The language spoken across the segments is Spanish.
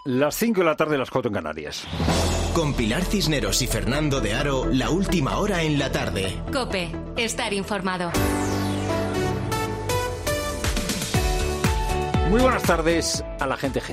Las 5 de la tarde, las 4 en Canarias. Con Pilar Cisneros y Fernando de Aro, la última hora en la tarde. COPE, estar informado. Muy buenas tardes a la gente.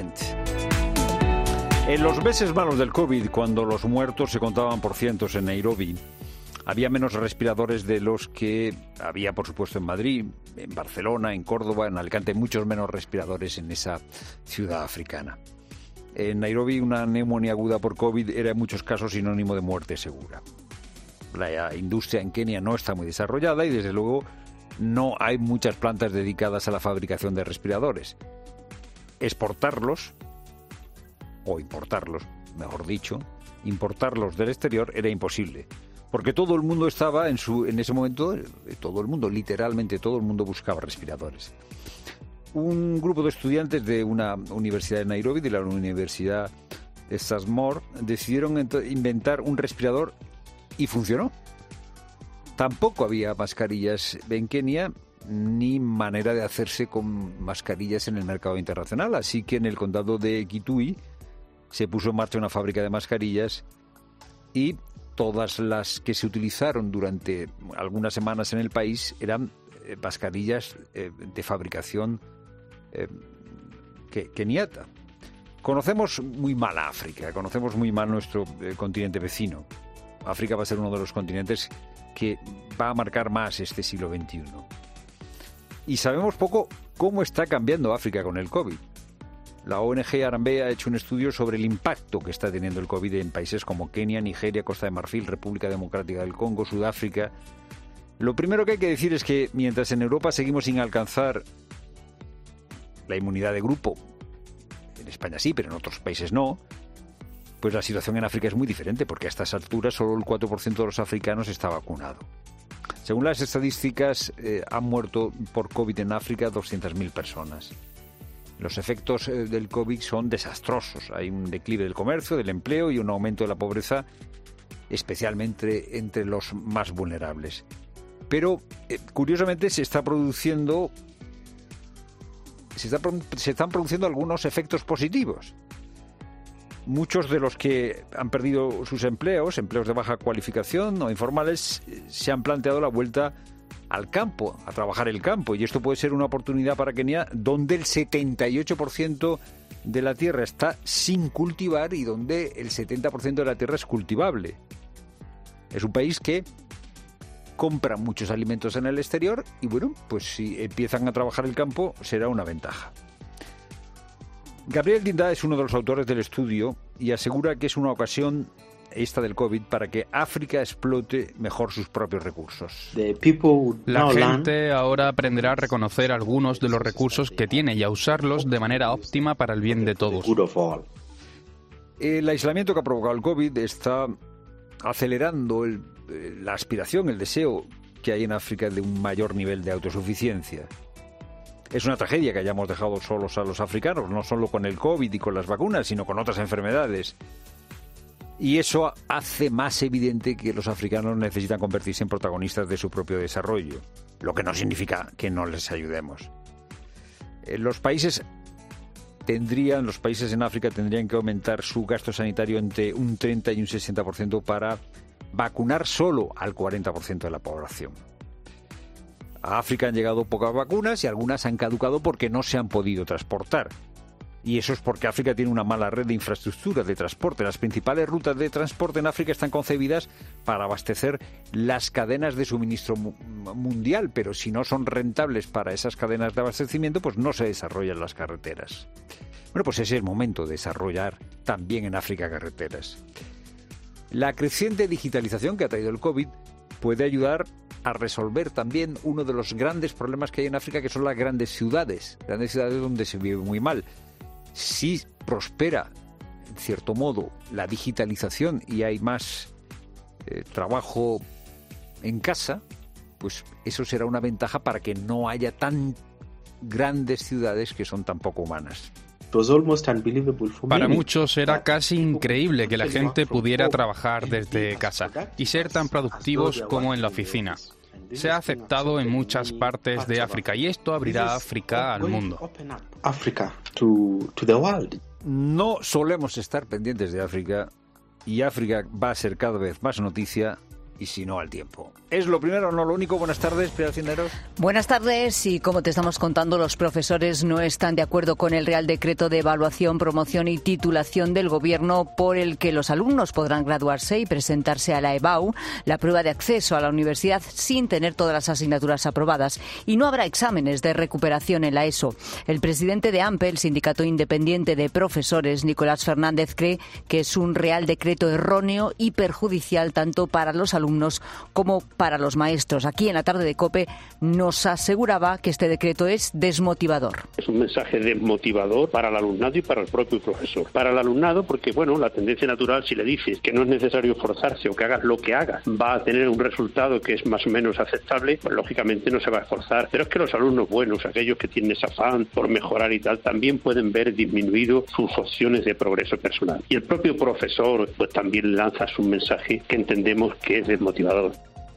En los meses malos del COVID, cuando los muertos se contaban por cientos en Nairobi, había menos respiradores de los que había, por supuesto, en Madrid, en Barcelona, en Córdoba, en Alicante, muchos menos respiradores en esa ciudad africana. En Nairobi, una neumonía aguda por COVID era en muchos casos sinónimo de muerte segura. La industria en Kenia no está muy desarrollada y, desde luego, no hay muchas plantas dedicadas a la fabricación de respiradores. Exportarlos, o importarlos, mejor dicho, importarlos del exterior era imposible. Porque todo el mundo estaba en ese momento, todo el mundo, literalmente todo el mundo buscaba respiradores. Un grupo de estudiantes de una universidad de Nairobi, de la Universidad de Swarthmore, decidieron inventar un respirador y funcionó. Tampoco había mascarillas en Kenia ni manera de hacerse con mascarillas en el mercado internacional, así que en el condado de Kitui se puso en marcha una fábrica de mascarillas y todas las que se utilizaron durante algunas semanas en el país eran mascarillas de fabricación keniata. Conocemos muy mal a África, conocemos muy mal nuestro continente vecino. África va a ser uno de los continentes que va a marcar más este siglo XXI. Y sabemos poco cómo está cambiando África con el COVID. La ONG Harambee ha hecho un estudio sobre el impacto que está teniendo el COVID en países como Kenia, Nigeria, Costa de Marfil, República Democrática del Congo, Sudáfrica. Lo primero que hay que decir es que mientras en Europa seguimos sin alcanzar la inmunidad de grupo, en España sí, pero en otros países no, pues la situación en África es muy diferente, porque a estas alturas solo el 4% de los africanos está vacunado. Según las estadísticas, han muerto por COVID en África 200.000 personas. Los efectos del COVID son desastrosos. Hay un declive del comercio, del empleo y un aumento de la pobreza, especialmente entre los más vulnerables. Pero, curiosamente, se están produciendo algunos efectos positivos. Muchos de los que han perdido sus empleos de baja cualificación o informales, se han planteado la vuelta al campo, a trabajar el campo. Y esto puede ser una oportunidad para Kenia, donde el 78% de la tierra está sin cultivar y donde el 70% de la tierra es cultivable. Es un país que compra muchos alimentos en el exterior y, bueno, pues si empiezan a trabajar el campo será una ventaja. Gabriel Dindá es uno de los autores del estudio y asegura que es una ocasión, esta del COVID, para que África explote mejor sus propios recursos. La gente ahora aprenderá a reconocer algunos de los recursos que tiene y a usarlos de manera óptima para el bien de todos. El aislamiento que ha provocado el COVID está acelerando la aspiración, el deseo que hay en África de un mayor nivel de autosuficiencia. Es una tragedia que hayamos dejado solos a los africanos, no solo con el COVID y con las vacunas, sino con otras enfermedades. Y eso hace más evidente que los africanos necesitan convertirse en protagonistas de su propio desarrollo, lo que no significa que no les ayudemos. Los países en África tendrían que aumentar su gasto sanitario entre un 30 y un 60% para vacunar solo al 40% de la población. A África han llegado pocas vacunas y algunas han caducado porque no se han podido transportar. Y eso es porque África tiene una mala red de infraestructura de transporte. Las principales rutas de transporte en África están concebidas para abastecer las cadenas de suministro mundial, pero si no son rentables para esas cadenas de abastecimiento, pues no se desarrollan las carreteras. Bueno, pues ese es el momento de desarrollar también en África carreteras. La creciente digitalización que ha traído el COVID puede ayudar a resolver también uno de los grandes problemas que hay en África, que son las grandes ciudades donde se vive muy mal. Si prospera, en cierto modo, la digitalización y hay más trabajo en casa, pues eso será una ventaja para que no haya tan grandes ciudades que son tan poco humanas. Para muchos era casi increíble que la gente pudiera trabajar desde casa y ser tan productivos como en la oficina. Se ha aceptado en muchas partes de África y esto abrirá África al mundo. No solemos estar pendientes de África y África va a ser cada vez más noticia y si no al tiempo. ¿Es lo primero, no lo único? Buenas tardes, Pilar Cisneros. Buenas tardes, y como te estamos contando, los profesores no están de acuerdo con el Real Decreto de Evaluación, Promoción y Titulación del Gobierno, por el que los alumnos podrán graduarse y presentarse a la EBAU, la prueba de acceso a la universidad, sin tener todas las asignaturas aprobadas, y no habrá exámenes de recuperación en la ESO. El presidente de AMPE, el Sindicato Independiente de Profesores, Nicolás Fernández, cree que es un Real Decreto erróneo y perjudicial tanto para los alumnos como para los maestros. Aquí en la tarde de COPE nos aseguraba que este decreto es desmotivador. Es un mensaje desmotivador para el alumnado y para el propio profesor. Para el alumnado porque, la tendencia natural, si le dices que no es necesario esforzarse o que hagas lo que hagas, va a tener un resultado que es más o menos aceptable, pues lógicamente no se va a esforzar. Pero es que los alumnos buenos, aquellos que tienen ese afán por mejorar y tal, también pueden ver disminuido sus opciones de progreso personal. Y el propio profesor pues también lanza su mensaje que entendemos que es desmotivador.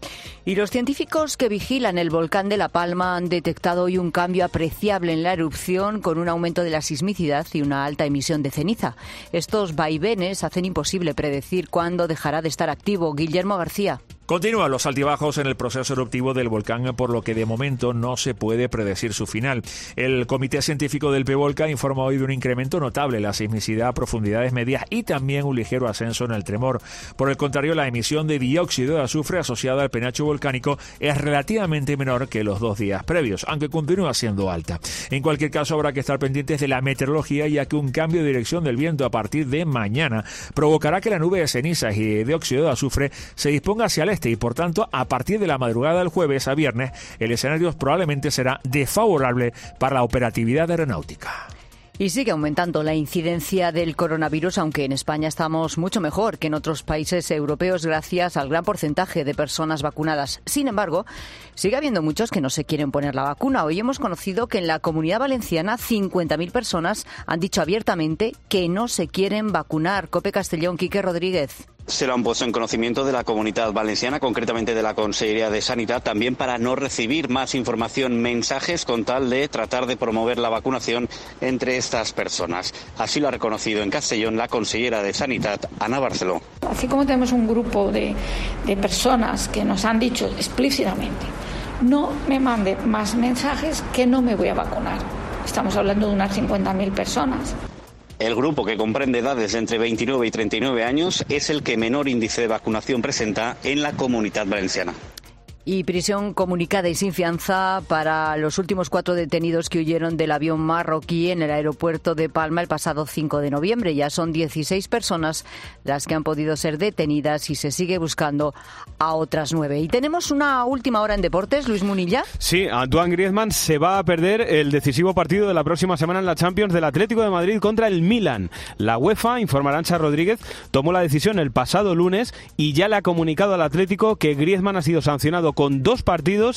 Y los científicos que vigilan el volcán de La Palma han detectado hoy un cambio apreciable en la erupción, con un aumento de la sismicidad y una alta emisión de ceniza. Estos vaivenes hacen imposible predecir cuándo dejará de estar activo. Guillermo García. Continúan los altibajos en el proceso eruptivo del volcán, por lo que de momento no se puede predecir su final. El Comité Científico del PEVOLCA informa hoy de un incremento notable en la sismicidad a profundidades medias y también un ligero ascenso en el tremor. Por el contrario, la emisión de dióxido de azufre asociada al penacho volcánico es relativamente menor que los 2 días previos, aunque continúa siendo alta. En cualquier caso, habrá que estar pendientes de la meteorología, ya que un cambio de dirección del viento a partir de mañana provocará que la nube de cenizas y de dióxido de azufre se disponga hacia el y por tanto a partir de la madrugada del jueves a viernes el escenario probablemente será desfavorable para la operatividad aeronáutica. Y sigue aumentando la incidencia del coronavirus, aunque en España estamos mucho mejor que en otros países europeos gracias al gran porcentaje de personas vacunadas. Sin embargo, sigue habiendo muchos que no se quieren poner la vacuna. Hoy hemos conocido que en la Comunidad Valenciana 50.000 personas han dicho abiertamente que no se quieren vacunar. COPE Castellón, Quique Rodríguez. Se lo han puesto en conocimiento de la Comunidad Valenciana, concretamente de la Consellería de Sanidad, también para no recibir más información, mensajes con tal de tratar de promover la vacunación entre estas personas. Así lo ha reconocido en Castellón la consellera de Sanidad, Ana Barceló. Así como tenemos un grupo de personas que nos han dicho explícitamente, no me mande más mensajes que no me voy a vacunar. Estamos hablando de unas 50.000 personas. El grupo, que comprende edades de entre 29 y 39 años, es el que menor índice de vacunación presenta en la Comunidad Valenciana. Y prisión comunicada y sin fianza para los últimos 4 detenidos que huyeron del avión marroquí en el aeropuerto de Palma el pasado 5 de noviembre. Ya son 16 personas las que han podido ser detenidas y se sigue buscando a otras 9. Y tenemos una última hora en deportes, Luis Munilla. Sí, Antoine Griezmann se va a perder el decisivo partido de la próxima semana en la Champions del Atlético de Madrid contra el Milan. La UEFA, informa Arantxa Rodríguez, tomó la decisión el pasado lunes y ya le ha comunicado al Atlético que Griezmann ha sido sancionado con 2 partidos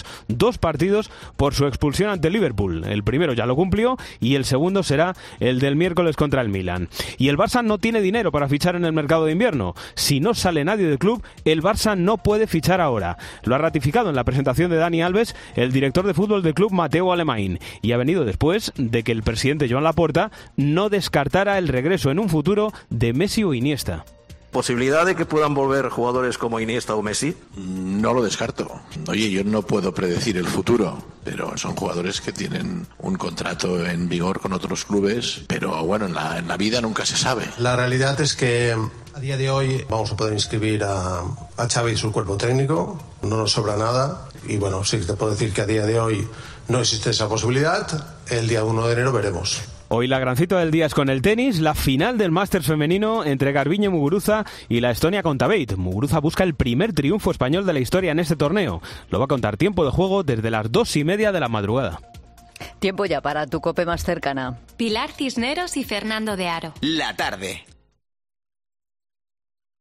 por su expulsión ante Liverpool. El primero ya lo cumplió y el segundo será el del miércoles contra el Milan. Y el Barça no tiene dinero para fichar en el mercado de invierno. Si no sale nadie del club, el Barça no puede fichar ahora. Lo ha ratificado en la presentación de Dani Alves el director de fútbol del club, Mateu Alemany, y ha venido después de que el presidente Joan Laporta no descartara el regreso en un futuro de Messi o Iniesta. ¿Posibilidad de que puedan volver jugadores como Iniesta o Messi? No lo descarto. Oye, yo no puedo predecir el futuro, pero son jugadores que tienen un contrato en vigor con otros clubes, pero bueno, en la vida nunca se sabe. La realidad es que a día de hoy vamos a poder inscribir a Xavi y su cuerpo técnico, no nos sobra nada, y bueno, sí te puedo decir que a día de hoy no existe esa posibilidad. El día 1 de enero veremos. Hoy la gran cita del día es con el tenis, la final del Masters femenino entre Garbiñe Muguruza y la Estonia Kontaveit. Muguruza busca el primer triunfo español de la historia en este torneo. Lo va a contar Tiempo de Juego desde las 2:30 de la madrugada. Tiempo ya para tu COPE más cercana. Pilar Cisneros y Fernando de Aro. La tarde.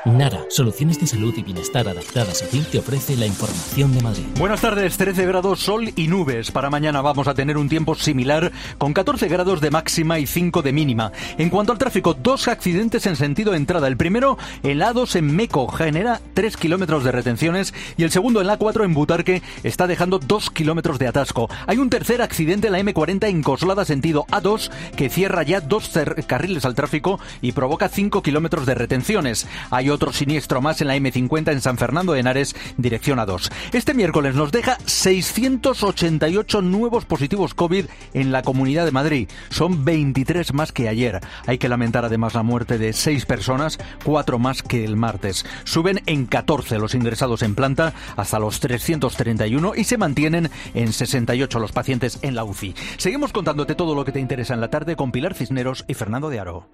Nara, soluciones de salud y bienestar adaptadas a ti, te ofrece la información de Madrid. Buenas tardes, 13 grados, sol y nubes. Para mañana vamos a tener un tiempo similar, con 14 grados de máxima y 5 de mínima. En cuanto al tráfico, 2 accidentes en sentido entrada. El primero, en la A2 en Meco, genera 3 kilómetros de retenciones, y el segundo, en la A4 en Butarque, está dejando 2 kilómetros de atasco. Hay un tercer accidente en la M40 en Coslada, sentido A2, que cierra ya 2 carriles al tráfico y provoca 5 kilómetros de retenciones. Hay otro siniestro más en la M50 en San Fernando de Henares, dirección A2. Este miércoles nos deja 688 nuevos positivos COVID en la Comunidad de Madrid. Son 23 más que ayer. Hay que lamentar además la muerte de 6 personas, 4 más que el martes. Suben en 14 los ingresados en planta hasta los 331 y se mantienen en 68 los pacientes en la UCI. Seguimos contándote todo lo que te interesa en la tarde con Pilar Cisneros y Fernando de Aro.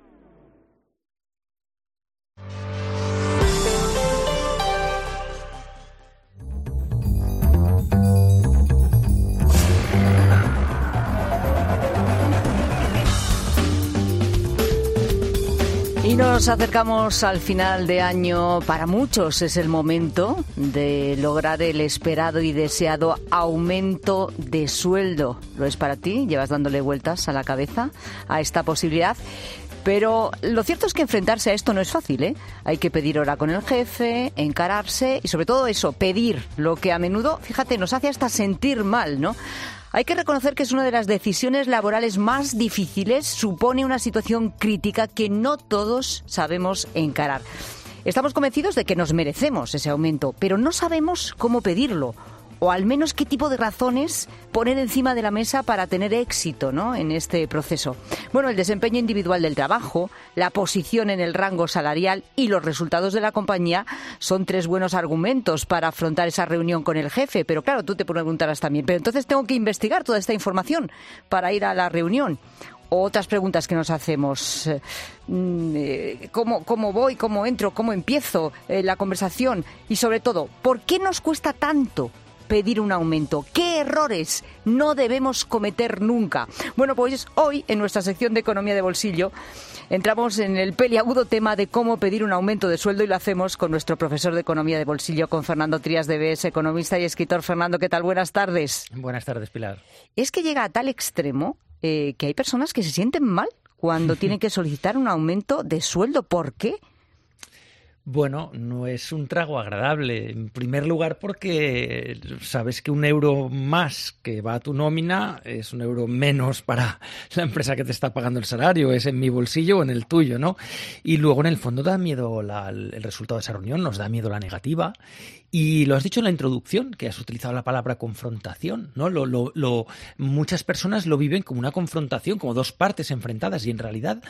Y nos acercamos al final de año. Para muchos es el momento de lograr el esperado y deseado aumento de sueldo. ¿Lo es para ti? ¿Llevas dándole vueltas a la cabeza a esta posibilidad? Pero lo cierto es que enfrentarse a esto no es fácil, ¿eh? Hay que pedir hora con el jefe, encararse y sobre todo eso, pedir, lo que a menudo, fíjate, nos hace hasta sentir mal, ¿no? Hay que reconocer que es una de las decisiones laborales más difíciles, supone una situación crítica que no todos sabemos encarar. Estamos convencidos de que nos merecemos ese aumento, pero no sabemos cómo pedirlo, o al menos qué tipo de razones poner encima de la mesa para tener éxito, ¿no?, en este proceso. Bueno, el desempeño individual del trabajo, la posición en el rango salarial y los resultados de la compañía son 3 buenos argumentos para afrontar esa reunión con el jefe. Pero claro, tú te preguntarás también, pero entonces tengo que investigar toda esta información para ir a la reunión. Otras preguntas que nos hacemos, ¿cómo voy, cómo entro, cómo empiezo la conversación? Y sobre todo, ¿por qué nos cuesta tanto pedir un aumento? ¿Qué errores no debemos cometer nunca? Bueno, pues hoy, en nuestra sección de Economía de Bolsillo, entramos en el peliagudo tema de cómo pedir un aumento de sueldo y lo hacemos con nuestro profesor de Economía de Bolsillo, con Fernando Trías de BS, economista y escritor. Fernando, ¿qué tal? Buenas tardes. Buenas tardes, Pilar. Es que llega a tal extremo que hay personas que se sienten mal cuando tienen que solicitar un aumento de sueldo. ¿Por qué? Bueno, no es un trago agradable. En primer lugar, porque sabes que 1 euro más que va a tu nómina es 1 euro menos para la empresa que te está pagando el salario. Es en mi bolsillo o en el tuyo, ¿no? Y luego, en el fondo, da miedo el resultado de esa reunión, nos da miedo la negativa. Y lo has dicho en la introducción, que has utilizado la palabra confrontación, ¿no? Muchas personas lo viven como una confrontación, como 2 partes enfrentadas, y en realidad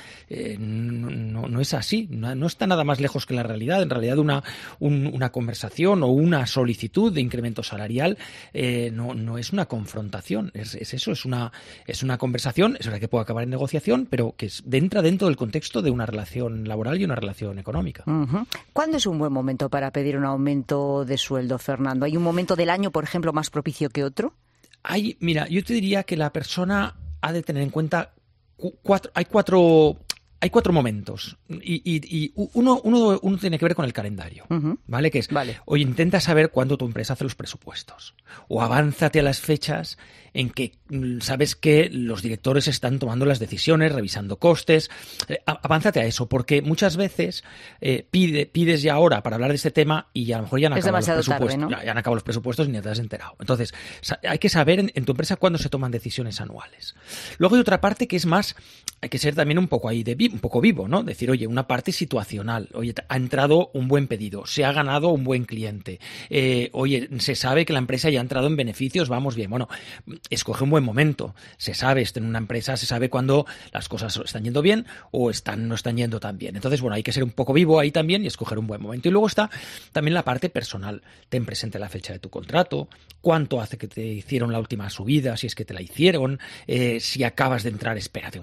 no es así. No está nada más lejos que la realidad. En realidad una conversación o una solicitud de incremento salarial no es una confrontación, es eso, es una conversación. Es verdad que puede acabar en negociación, pero que entra dentro del contexto de una relación laboral y una relación económica. Uh-huh. ¿Cuándo es un buen momento para pedir un aumento de sueldo, Fernando? ¿Hay un momento del año, por ejemplo, más propicio que otro? Mira, yo te diría que la persona ha de tener en cuenta hay cuatro momentos y uno tiene que ver con el calendario, ¿vale? Que es, oye, intenta saber cuándo tu empresa hace los presupuestos, o avánzate a las fechas en que sabes que los directores están tomando las decisiones, revisando costes. Avánzate a eso, porque muchas veces pides ya ahora para hablar de este tema y ya a lo mejor ya han acabado los presupuestos, tarde, ¿no? Ya han acabado los presupuestos y ni te has enterado. Entonces, hay que saber en tu empresa cuándo se toman decisiones anuales. Luego hay otra parte que es más, hay que ser también un poco un poco vivo, ¿no? Decir, oye, una parte situacional. Oye, ha entrado un buen pedido, se ha ganado un buen cliente. Oye, se sabe que la empresa ya ha entrado en beneficios, vamos bien. Bueno, escoge un buen momento. Se sabe, en una empresa se sabe cuando las cosas están yendo bien o no están yendo tan bien. Entonces, bueno, hay que ser un poco vivo ahí también y escoger un buen momento. Y luego está también la parte personal. Ten presente la fecha de tu contrato, cuánto hace que te hicieron la última subida, si es que te la hicieron, si acabas de entrar, espérate un poco.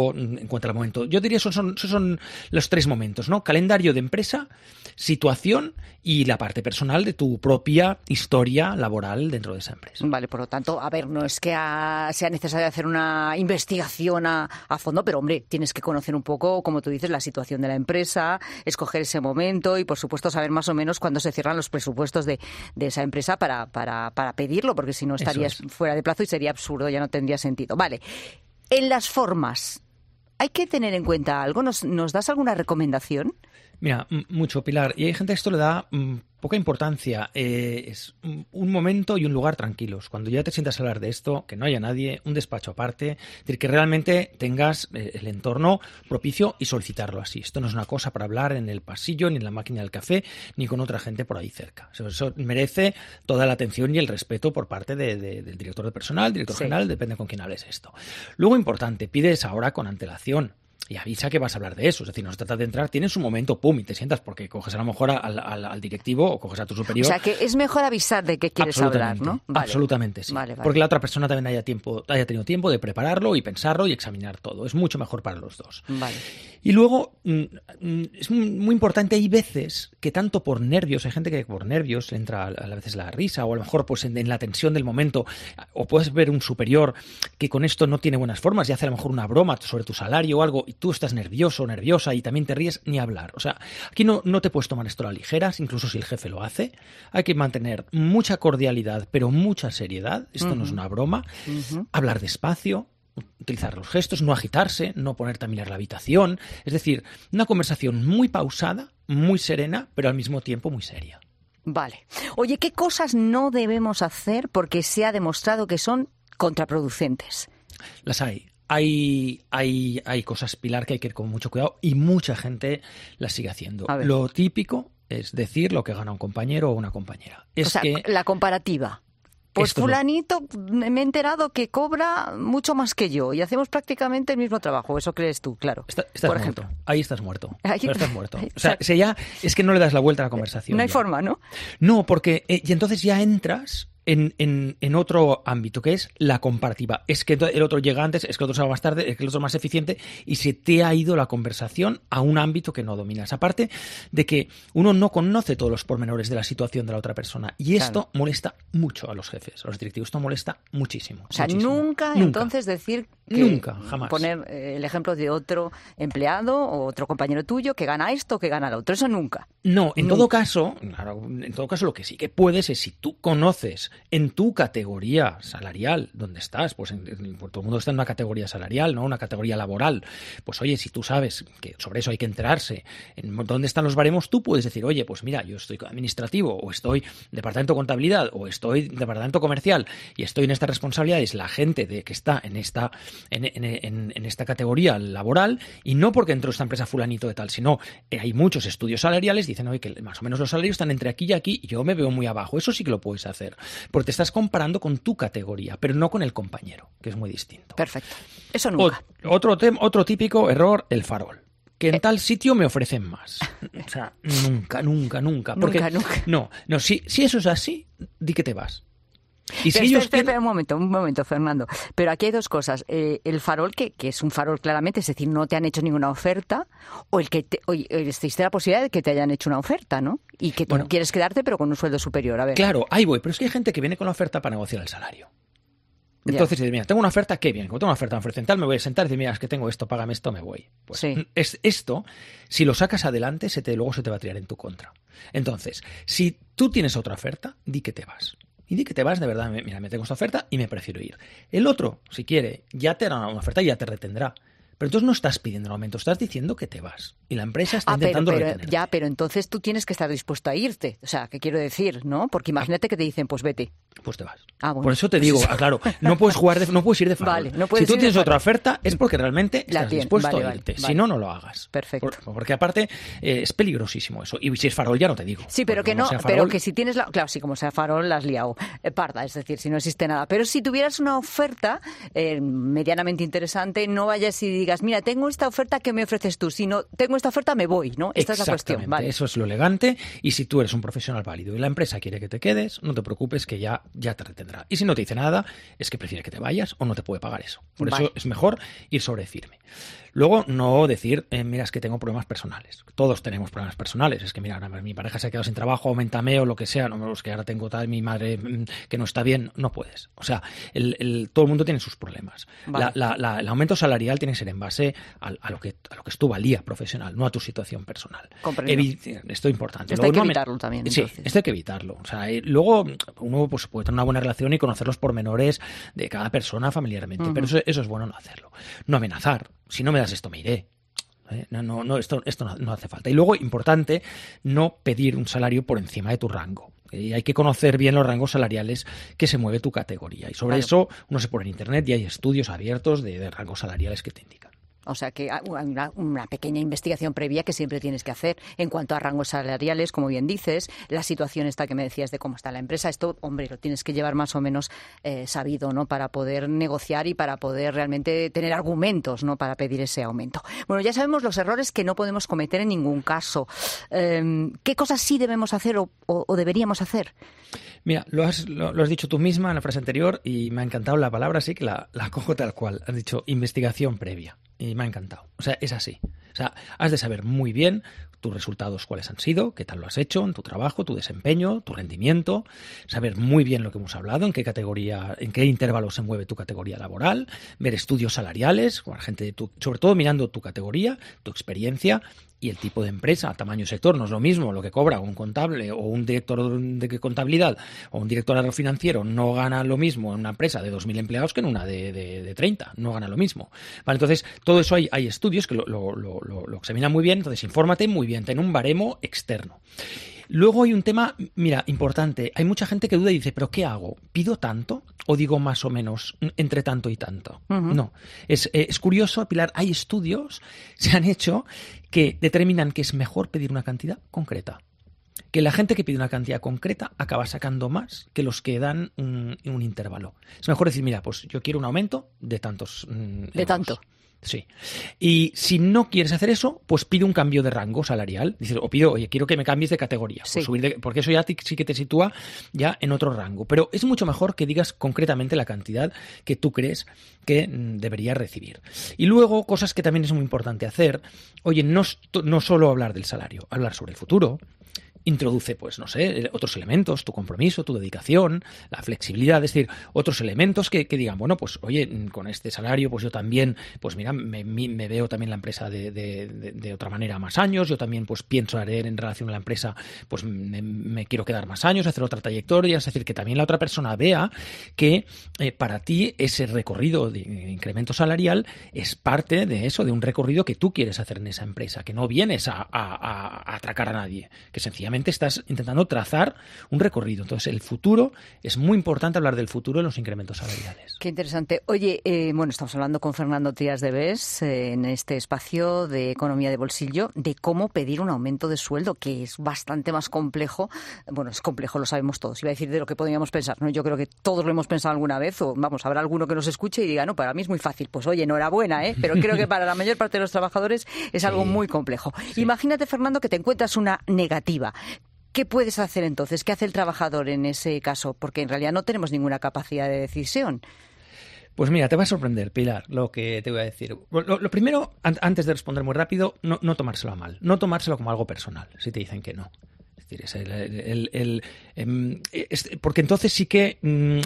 teniendo en cuenta el momento. Yo diría esos son los 3 momentos, ¿no? Calendario de empresa, situación y la parte personal de tu propia historia laboral dentro de esa empresa. Vale, por lo tanto, a ver, no es que sea necesario hacer una investigación a fondo, pero hombre, tienes que conocer un poco, como tú dices, la situación de la empresa, escoger ese momento y, por supuesto, saber más o menos cuándo se cierran los presupuestos de esa empresa para pedirlo, porque si no estarías fuera de plazo y sería absurdo, ya no tendría sentido. Vale, en las formas, ¿hay que tener en cuenta algo? ¿Nos das alguna recomendación? Mira, mucho, Pilar. Y hay gente que esto le da poca importancia. Es un momento y un lugar tranquilos. Cuando ya te sientas a hablar de esto, que no haya nadie, un despacho aparte, es decir, que realmente tengas el entorno propicio y solicitarlo así. Esto no es una cosa para hablar en el pasillo, ni en la máquina del café, ni con otra gente por ahí cerca. Eso merece toda la atención y el respeto por parte del director de personal, director general, depende con quién hables esto. Luego, importante, pides ahora con antelación. Y avisa que vas a hablar de eso. Es decir, no se trata de entrar, tienes un momento, pum, y te sientas porque coges a lo mejor al directivo o coges a tu superior. O sea, que es mejor avisar de qué quieres hablar, ¿no? Vale. Absolutamente, sí. Vale. Porque la otra persona también haya tenido tiempo de prepararlo y pensarlo y examinar todo. Es mucho mejor para los dos. Vale. Y luego, es muy importante, hay veces que tanto por nervios, hay gente que por nervios entra a veces la risa o a lo mejor pues en la tensión del momento, o puedes ver un superior que con esto no tiene buenas formas y hace a lo mejor una broma sobre tu salario o algo y tú estás nervioso o nerviosa y también te ríes, ni hablar. O sea, aquí no te puedes tomar esto a la ligera, incluso si el jefe lo hace. Hay que mantener mucha cordialidad, pero mucha seriedad. Esto no es una broma. Hablar despacio, utilizar los gestos, no agitarse, no ponerte a mirar la habitación. Es decir, una conversación muy pausada, muy serena, pero al mismo tiempo muy seria. Vale. Oye, ¿qué cosas no debemos hacer porque se ha demostrado que son contraproducentes? Las hay. Hay cosas, Pilar, que hay que ir con mucho cuidado y mucha gente las sigue haciendo. Lo típico es decir lo que gana un compañero o una compañera. La comparativa. Pues fulanito, me he enterado que cobra mucho más que yo y hacemos prácticamente el mismo trabajo. Eso crees tú, claro. Estás por ejemplo. Ahí estás muerto. Estás muerto. O sea, ya es que no le das la vuelta a la conversación. No hay forma, ¿no? No, porque y entonces ya entras en otro ámbito, que es la comparativa. Es que el otro llega antes, es que el otro sale más tarde, es que el otro es más eficiente y se te ha ido la conversación a un ámbito que no dominas. Aparte de que uno no conoce todos los pormenores de la situación de la otra persona y esto molesta mucho a los jefes, a los directivos. Esto molesta muchísimo. O sea, nunca, entonces decir que nunca, jamás. Poner el ejemplo de otro empleado o otro compañero tuyo que gana esto, que gana lo otro. Eso nunca. No, en todo caso, lo que sí que puedes es, si tú conoces en tu categoría salarial, donde estás, pues todo el mundo está en una categoría salarial, ¿no? Una categoría laboral. Pues oye, si tú sabes que sobre eso hay que enterarse, en dónde están los baremos, tú puedes decir, oye, pues mira, yo estoy administrativo, o estoy departamento de contabilidad, o estoy departamento comercial, y estoy en estas responsabilidades, la gente que está en esta categoría laboral, y no porque entró esta empresa fulanito de tal, sino hay muchos estudios salariales, dicen, oye, que más o menos los salarios están entre aquí y aquí, y yo me veo muy abajo. Eso sí que lo puedes hacer. Porque te estás comparando con tu categoría, pero no con el compañero, que es muy distinto. Perfecto. Eso nunca. Otro típico error, el farol. Que en tal sitio me ofrecen más. O sea, nunca. Porque, nunca. No, si eso es así, di que te vas. Y si espera un momento, Fernando. Pero aquí hay dos cosas. El farol, que es un farol claramente, es decir, no te han hecho ninguna oferta, o el que existe la posibilidad de que te hayan hecho una oferta, ¿no? Y que tú quieres quedarte, pero con un sueldo superior. A ver. Claro, ahí voy. Pero es que hay gente que viene con la oferta para negociar el salario. Entonces, mira, tengo una oferta, qué bien. Como tengo una oferta, me ofrecen tal, me voy a sentar y decir, mira, es que tengo esto, págame esto, me voy. Pues esto, si lo sacas adelante, luego se te va a tirar en tu contra. Entonces, si tú tienes otra oferta, di que te vas. Y di que te vas, de verdad, mira, me tengo esta oferta y me prefiero ir. El otro, si quiere, ya te hará una oferta y ya te retendrá. Pero entonces no estás pidiendo un aumento, estás diciendo que te vas. Y la empresa está intentando retenerte. Ya, pero entonces tú tienes que estar dispuesto a irte. O sea, ¿qué quiero decir? ¿No? Porque imagínate que te dicen, pues vete. Pues te vas. Bueno. Por eso te digo, claro, no puedes ir de farol. Vale, no puedes si tú tienes otra oferta es porque realmente estás dispuesto a irte. Vale. Si no, no lo hagas. Perfecto. Porque aparte es peligrosísimo eso. Y si es farol ya no te digo. Sí, pero que no, pero que si tienes claro, sí, como sea farol la has liado parda, es decir, si no existe nada. Pero si tuvieras una oferta medianamente interesante, no vayas y digas, mira, tengo esta oferta, ¿qué me ofreces tú? Si no tengo esta oferta, me voy, ¿no? Esta es la cuestión. Vale. Eso es lo elegante, y si tú eres un profesional válido y la empresa quiere que te quedes, no te preocupes, que ya te retendrá. Y si no te dice nada, es que prefiere que te vayas o no te puede pagar eso. Por eso es mejor ir sobre firme. Luego, no decir, mira, es que tengo problemas personales. Todos tenemos problemas personales. Es que, mira, mi pareja se ha quedado sin trabajo, aumentame o lo que sea. No, es que ahora tengo mi madre que no está bien. No puedes. O sea, todo el mundo tiene sus problemas. Vale. El aumento salarial tiene que ser en base a lo que es tu valía profesional, no a tu situación personal. Esto es importante. Esto hay que evitarlo también. Sí, esto hay que evitarlo. O sea, luego uno pues, puede tener una buena relación y conocer los pormenores de cada persona familiarmente, pero eso es bueno no hacerlo. No amenazar. Si no me das esto, me iré. Esto no hace falta. Y luego, importante, no pedir un salario por encima de tu rango. Y hay que conocer bien los rangos salariales que se mueve tu categoría. Y sobre eso uno se pone en internet y hay estudios abiertos de rangos salariales que te indican. O sea que hay una pequeña investigación previa que siempre tienes que hacer en cuanto a rangos salariales, como bien dices, la situación esta que me decías de cómo está la empresa. Esto, hombre, lo tienes que llevar más o menos sabido, ¿no? Para poder negociar y para poder realmente tener argumentos, ¿no? Para pedir ese aumento. Bueno, ya sabemos los errores que no podemos cometer en ningún caso. ¿Qué cosas sí debemos hacer o deberíamos hacer? Mira, lo has dicho tú misma en la frase anterior y me ha encantado la palabra, así que la cojo tal cual. Has dicho investigación previa. Y me ha encantado. O sea, es así. O sea, has de saber muy bien tus resultados cuáles han sido, qué tal lo has hecho en tu trabajo, tu desempeño, tu rendimiento, saber muy bien lo que hemos hablado, en qué categoría, en qué intervalo se mueve tu categoría laboral, ver estudios salariales con la gente sobre todo mirando tu categoría, tu experiencia y el tipo de empresa, tamaño y sector. No es lo mismo lo que cobra un contable o un director de contabilidad o un director financiero. No gana lo mismo en una empresa de 2.000 empleados que en una de 30. No gana lo mismo. Vale, entonces, todo eso hay estudios que lo examinan muy bien. Entonces, infórmate muy bien. Ten un baremo externo. Luego hay un tema, mira, importante. Hay mucha gente que duda y dice, ¿pero qué hago? ¿Pido tanto o digo más o menos entre tanto y tanto? Uh-huh. No. Es curioso, Pilar, hay estudios, se han hecho, que determinan que es mejor pedir una cantidad concreta. Que la gente que pide una cantidad concreta acaba sacando más que los que dan un intervalo. Es mejor decir, mira, pues yo quiero un aumento de tantos euros. De tanto. Sí. Y si no quieres hacer eso, pues pide un cambio de rango salarial. Dices, o pido, oye, quiero que me cambies de categoría. Sí. Pues porque eso ya sí que te sitúa ya en otro rango. Pero es mucho mejor que digas concretamente la cantidad que tú crees que deberías recibir. Y luego, cosas que también es muy importante hacer. Oye, no solo hablar del salario, hablar sobre el futuro. Introduce, pues, no sé, otros elementos, tu compromiso, tu dedicación, la flexibilidad, es decir, otros elementos que digan, bueno, pues, oye, con este salario, pues yo también, pues mira, me veo también la empresa de otra manera más años, yo también, pues, pienso en relación a la empresa, pues me quiero quedar más años, hacer otra trayectoria, es decir, que también la otra persona vea que para ti ese recorrido de incremento salarial es parte de eso, de un recorrido que tú quieres hacer en esa empresa, que no vienes a atracar a nadie, que sencillamente estás intentando trazar un recorrido. Entonces, el futuro, es muy importante hablar del futuro en los incrementos salariales. Qué interesante. Oye, bueno, estamos hablando con Fernando Trías de Bes en este espacio de Economía de Bolsillo de cómo pedir un aumento de sueldo, que es bastante más complejo. Bueno, es complejo, lo sabemos todos. Iba a decir de lo que podríamos pensar, ¿no? Yo creo que todos lo hemos pensado alguna vez, o vamos, habrá alguno que nos escuche y diga, no, para mí es muy fácil. Pues oye, enhorabuena, ¿eh? Pero creo que para la mayor parte de los trabajadores es algo muy complejo. Sí. Imagínate, Fernando, que te encuentras una negativa. ¿Qué puedes hacer entonces? ¿Qué hace el trabajador en ese caso? Porque en realidad no tenemos ninguna capacidad de decisión. Pues mira, te va a sorprender, Pilar, lo que te voy a decir. Lo primero, antes de responder muy rápido, no tomárselo a mal. No tomárselo como algo personal, si te dicen que no. Es decir, porque entonces sí que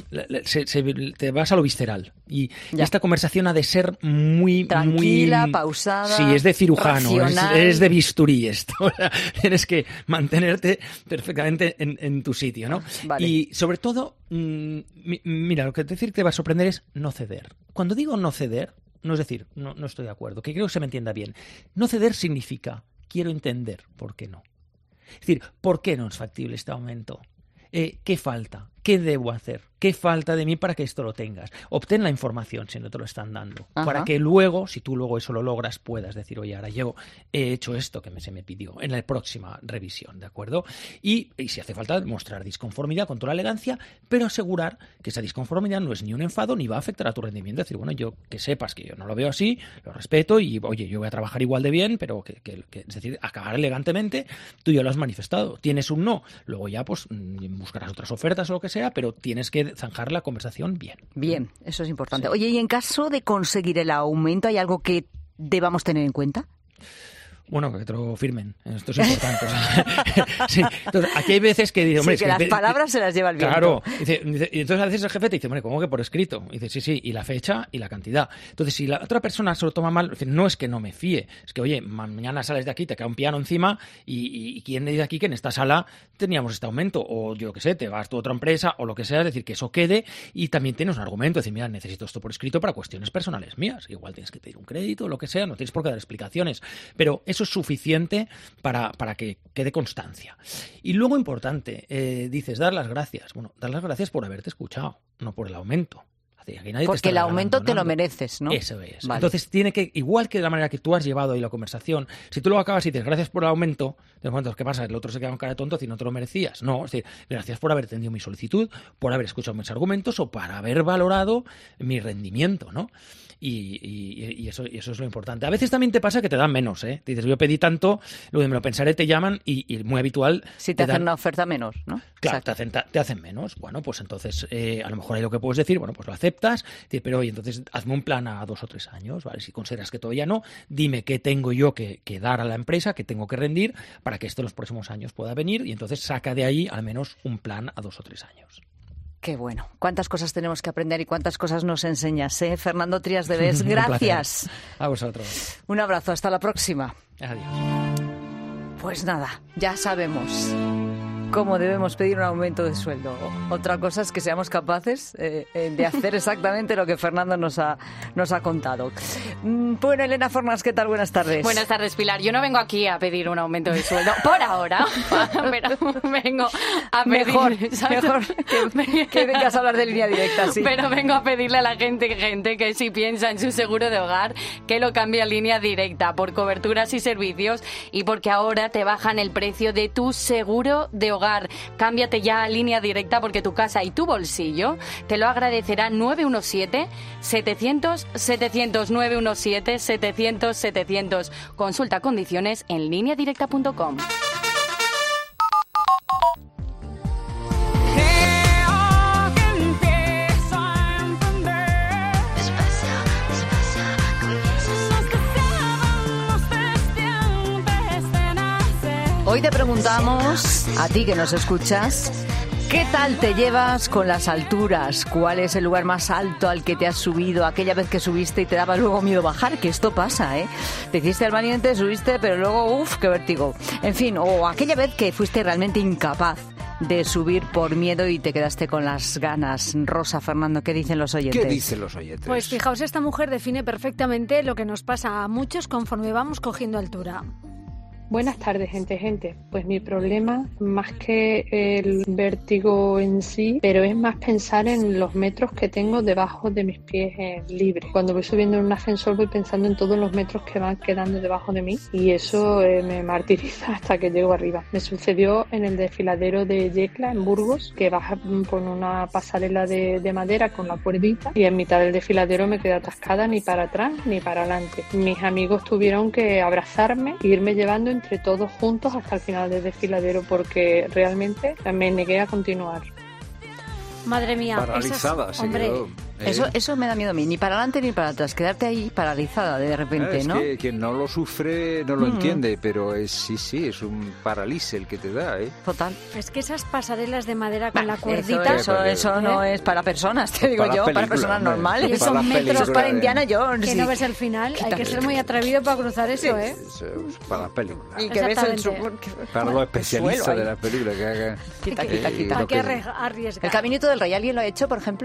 te vas a lo visceral. Y esta conversación ha de ser muy... tranquila, muy, pausada, sí, es de cirujano, es de bisturí esto. Tienes que mantenerte perfectamente en tu sitio, ¿no? Vale. Y sobre todo, mira, lo que te va a sorprender es no ceder. Cuando digo no ceder, no es decir, no estoy de acuerdo, que creo que se me entienda bien. No ceder significa, quiero entender por qué no. Es decir, ¿por qué no es factible este aumento? ¿Qué falta? ¿qué debo hacer? ¿Qué falta de mí para que esto lo tengas? Obtén la información si no te lo están dando. Ajá. Para que luego, si tú luego eso lo logras, puedas decir, oye, ahora yo he hecho esto que se me pidió en la próxima revisión, ¿de acuerdo? Y si hace falta, mostrar disconformidad con toda la elegancia, pero asegurar que esa disconformidad no es ni un enfado ni va a afectar a tu rendimiento. Es decir, bueno, yo que sepas que yo no lo veo así, lo respeto y, oye, yo voy a trabajar igual de bien, pero es decir, acabar elegantemente, tú ya lo has manifestado. Tienes un no, luego ya pues buscarás otras ofertas o lo que sea, pero tienes que zanjar la conversación bien. Bien, eso es importante. Sí. Oye, y en caso de conseguir el aumento, ¿hay algo que debamos tener en cuenta? Bueno, que te lo firmen. Esto es importante. Sí. Entonces, aquí hay veces que dice, hombre, sí, que las palabras se las lleva el viento. Claro. Y entonces a veces el jefe te dice, hombre, ¿cómo que por escrito? Y dice, sí, y la fecha y la cantidad. Entonces, si la otra persona se lo toma mal, dice, no es que no me fíe, es que, oye, mañana sales de aquí, te cae un piano encima y ¿quién dice aquí que en esta sala teníamos este aumento? O yo qué sé, te vas tú a otra empresa o lo que sea, es decir, que eso quede y también tienes un argumento, es decir, mira, necesito esto por escrito para cuestiones personales mías. Igual tienes que pedir un crédito o lo que sea, no tienes por qué dar explicaciones, pero eso es suficiente para que quede constancia. Y luego, importante, dices, dar las gracias. Bueno, dar las gracias por haberte escuchado, no por el aumento. Porque el aumento te lo mereces, ¿no? Eso es. Vale. Entonces tiene que, igual que de la manera que tú has llevado ahí la conversación, si tú luego acabas y dices gracias por el aumento, de momento, ¿qué pasa? El otro se queda con cara de tonto si no te lo merecías. No, es decir, gracias por haber atendido mi solicitud, por haber escuchado mis argumentos o por haber valorado mi rendimiento, ¿no? Y eso es lo importante. A veces también te pasa que te dan menos, ¿eh? Te dices, yo pedí tanto, luego me lo pensaré, te llaman y muy habitual... Si te hacen una oferta menor, ¿no? Claro, te hacen menos. Bueno, pues entonces a lo mejor hay lo que puedes decir, bueno, pues lo aceptas, pero oye, entonces hazme un plan a 2 o 3 años, ¿vale? Si consideras que todavía no, dime qué tengo yo que dar a la empresa, qué tengo que rendir para que esto en los próximos años pueda venir y entonces saca de ahí al menos un plan a 2 o 3 años. Qué bueno. Cuántas cosas tenemos que aprender y cuántas cosas nos enseñas, ¿eh? Fernando Trías de Bes, gracias. A vosotros. Un abrazo, hasta la próxima. Adiós. Pues nada, ya sabemos cómo debemos pedir un aumento de sueldo. Otra cosa es que seamos capaces de hacer exactamente lo que Fernando nos ha contado. Bueno, Elena Fornas, ¿qué tal? Buenas tardes. Buenas tardes, Pilar. Yo no vengo aquí a pedir un aumento de sueldo por ahora, pero vengo a pedir... Mejor que vengas a hablar de Línea Directa, sí. Pero vengo a pedirle a la gente que si piensa en su seguro de hogar, que lo cambie a Línea Directa por coberturas y servicios y porque ahora te bajan el precio de tu seguro de hogar. Cámbiate ya a Línea Directa porque tu casa y tu bolsillo te lo agradecerá. 917-700-700, 917-700-700. Consulta condiciones en lineadirecta.com. Hoy te preguntamos, a ti que nos escuchas, ¿qué tal te llevas con las alturas? ¿Cuál es el lugar más alto al que te has subido? Aquella vez que subiste y te daba luego miedo bajar, que esto pasa, ¿eh? Te hiciste el valiente, subiste, pero luego, qué vértigo. En fin, o aquella vez que fuiste realmente incapaz de subir por miedo y te quedaste con las ganas. Rosa, Fernando, ¿qué dicen los oyentes? ¿Qué dicen los oyentes? Pues fijaos, esta mujer define perfectamente lo que nos pasa a muchos conforme vamos cogiendo altura. Buenas tardes, gente. Pues mi problema, más que el vértigo en sí, pero es más pensar en los metros que tengo debajo de mis pies libres. Cuando voy subiendo en un ascensor voy pensando en todos los metros que van quedando debajo de mí y eso me martiriza hasta que llego arriba. Me sucedió en el desfiladero de Yecla, en Burgos, que baja por una pasarela de madera con la cuerdita y en mitad del desfiladero me quedé atascada ni para atrás ni para adelante. Mis amigos tuvieron que abrazarme e irme llevando entre todos juntos hasta el final del desfiladero porque realmente me negué a continuar. Madre mía, paralizada se quedó. Eso me da miedo a mí, ni para adelante ni para atrás, quedarte ahí paralizada de repente, ¿no? Es que quien no lo sufre no lo entiende, pero es un paralice el que te da, ¿eh? Total. Es que esas pasarelas de madera con la cuerdita... Eso no es para personas, te digo yo, para personas normales. Y esos metros para Indiana Jones. Que no ves el final, hay que ser muy atrevido para cruzar eso, ¿eh? Eso es para las películas. Y que ves para los especialistas de las películas que hagan... Quita. Hay que arriesgar. ¿El Caminito del Rey alguien lo ha hecho, por ejemplo?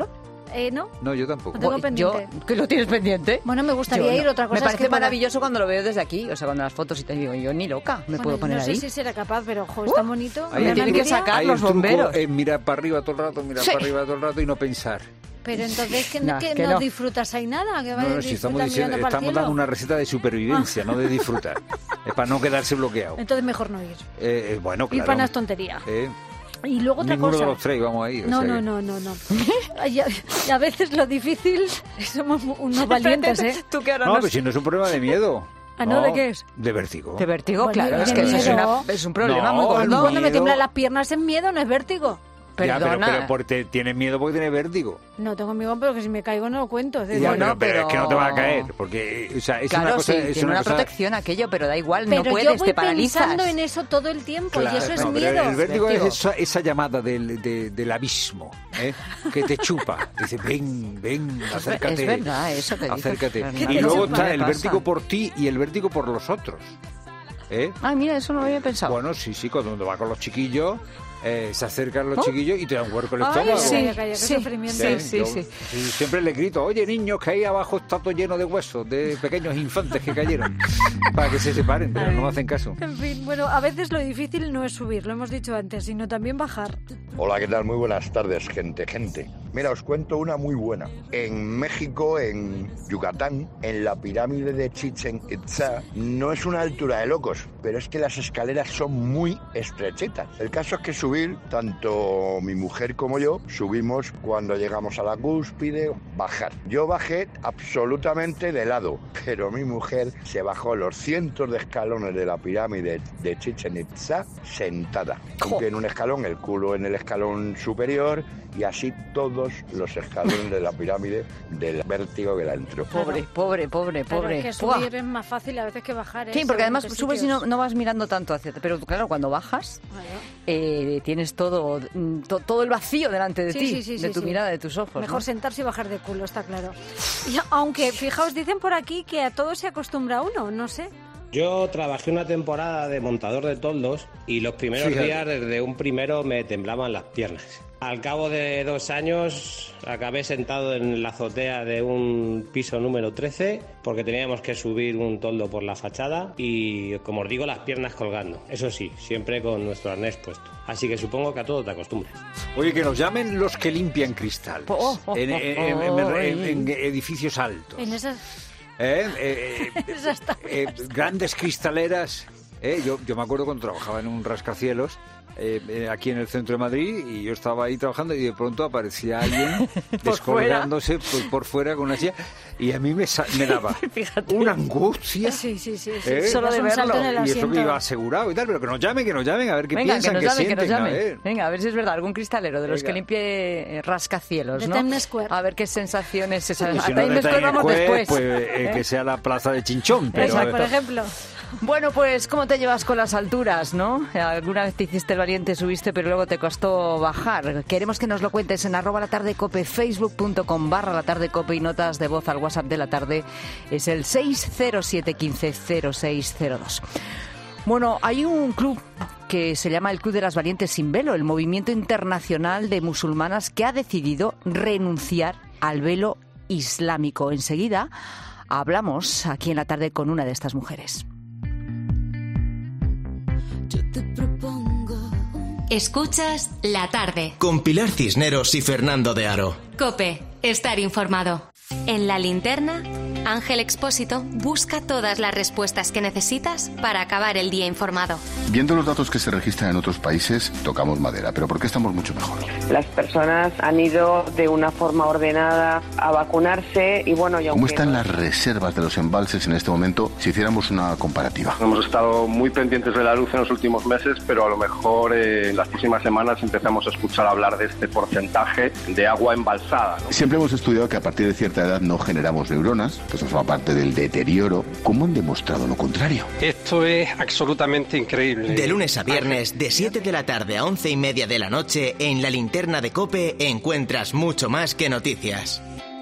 ¿No? No, yo tampoco. Lo tengo pendiente. ¿Yo? ¿Que lo tienes pendiente? Bueno, me gustaría ir. Otra cosa me parece es que maravilloso cuando lo veo desde aquí. O sea, cuando las fotos y te digo, yo ni loca me puedo poner ahí. No sé si será capaz, pero es tan bonito. Ahí tienen que sacar los bomberos. Mirar para arriba todo el rato, y no pensar. Pero entonces, ¿que no disfrutas ahí nada? Que no, si estamos dando una receta de supervivencia, no de disfrutar. Es para no quedarse bloqueado. Entonces mejor no ir. Bueno, claro. Ir para unas tonterías. Y luego otra Ninguno cosa. de los tres vamos a ir. No. Y a veces lo difícil, somos unos valientes, ¿eh? ¿Tú qué ahora no, pero si no es un problema de miedo. ¿No? ¿De qué es? De vértigo. De vértigo, Bueno, claro. Es que eso es un problema muy gordo. Cuando me tiemblan las piernas es miedo, no es vértigo. Ya, pero tienes miedo porque tienes vértigo. No tengo miedo, pero que si me caigo no lo cuento. Pero es que no te vas a caer, porque es claro, una cosa... Sí, tiene una protección aquello, pero da igual, no puedes, te paralizas. Pero yo voy pensando en eso todo el tiempo, y eso es miedo. El vértigo es esa llamada del abismo, que te chupa. Dice, ven, acércate. Es verdad, eso que dices. Acércate. Y luego está el vértigo por ti y el vértigo por los otros. Ay, mira, eso no lo había pensado. Bueno, sí, cuando vas con los chiquillos... se acercan los chiquillos y te dan hueco el estómago. Sí. Siempre le grito, oye niños, que ahí abajo está todo lleno de huesos, de pequeños infantes que cayeron, para que se separen, pero no me hacen caso. En fin, bueno, a veces lo difícil no es subir, lo hemos dicho antes, sino también bajar. Hola, ¿qué tal? Muy buenas tardes, gente. Mira, os cuento una muy buena. En México, en Yucatán, en la pirámide de Chichén Itzá, no es una altura de locos, pero es que las escaleras son muy estrechitas. El caso es que subir, tanto mi mujer como yo, subimos cuando llegamos a la cúspide, bajar. Yo bajé absolutamente de lado, pero mi mujer se bajó los cientos de escalones de la pirámide de Chichén Itzá sentada. Un pie en un escalón, el culo en el escalón superior y así todos los escalones de la pirámide del vértigo que la entró. Pobre. Pero es que subir es más fácil a veces que bajar. Sí, porque además subes y no vas mirando tanto hacia ti. Pero claro, cuando bajas, tienes todo el vacío delante de ti, de tu mirada, de tus ojos. Mejor sentarse y bajar de culo, está claro. Y aunque, fijaos, dicen por aquí que a todo se acostumbra uno, no sé. Yo trabajé una temporada de montador de toldos y los primeros días, desde un primero, me temblaban las piernas. Al cabo de 2 años acabé sentado en la azotea de un piso número 13 porque teníamos que subir un toldo por la fachada y, como os digo, las piernas colgando. Eso sí, siempre con nuestro arnés puesto. Así que supongo que a todo te acostumbras. Oye, que nos llamen los que limpian cristales en edificios altos. En esas... grandes cristaleras. Yo me acuerdo cuando trabajaba en un rascacielos aquí en el centro de Madrid y yo estaba ahí trabajando y de pronto aparecía alguien descolgándose por fuera con una silla y a mí me daba una angustia. Sí. Solo de verlo. Y eso que iba asegurado y tal, pero que nos llamen a ver qué piensan, que sienten. Venga, a ver si es verdad, algún cristalero de los que limpie rascacielos, de ¿no? Times Square. A ver qué sensaciones a Times Square vamos después. Pues que sea la plaza de Chinchón. Exacto, por ejemplo. Bueno, pues, ¿cómo te llevas con las alturas, no? Alguna vez te hiciste el valiente, subiste, pero luego te costó bajar. Queremos que nos lo cuentes en @latardecope, facebook.com/latardecope y notas de voz al WhatsApp de la tarde. Es el 607150602. Bueno, hay un club que se llama el Club de las Valientes Sin Velo, el movimiento internacional de musulmanas que ha decidido renunciar al velo islámico. Enseguida hablamos aquí en la tarde con una de estas mujeres. Escuchas La Tarde con Pilar Cisneros y Fernando de Aro. COPE, estar informado. En La Linterna, Ángel Expósito busca todas las respuestas que necesitas para acabar el día informado. Viendo los datos que se registran en otros países, tocamos madera, pero ¿por qué estamos mucho mejor? Las personas han ido de una forma ordenada a vacunarse y bueno... ¿Cómo están las reservas de los embalses en este momento si hiciéramos una comparativa? Hemos estado muy pendientes de la luz en los últimos meses, pero a lo mejor en las próximas semanas empezamos a escuchar hablar de este porcentaje de agua embalsada, ¿no? Siempre hemos estudiado que a partir de cierta edad no generamos neuronas, que eso forma parte del deterioro. ¿Cómo han demostrado lo contrario? Esto es absolutamente increíble. De lunes a viernes, de 7 de la tarde a 11:30 de la noche, en La Linterna de COPE encuentras mucho más que noticias.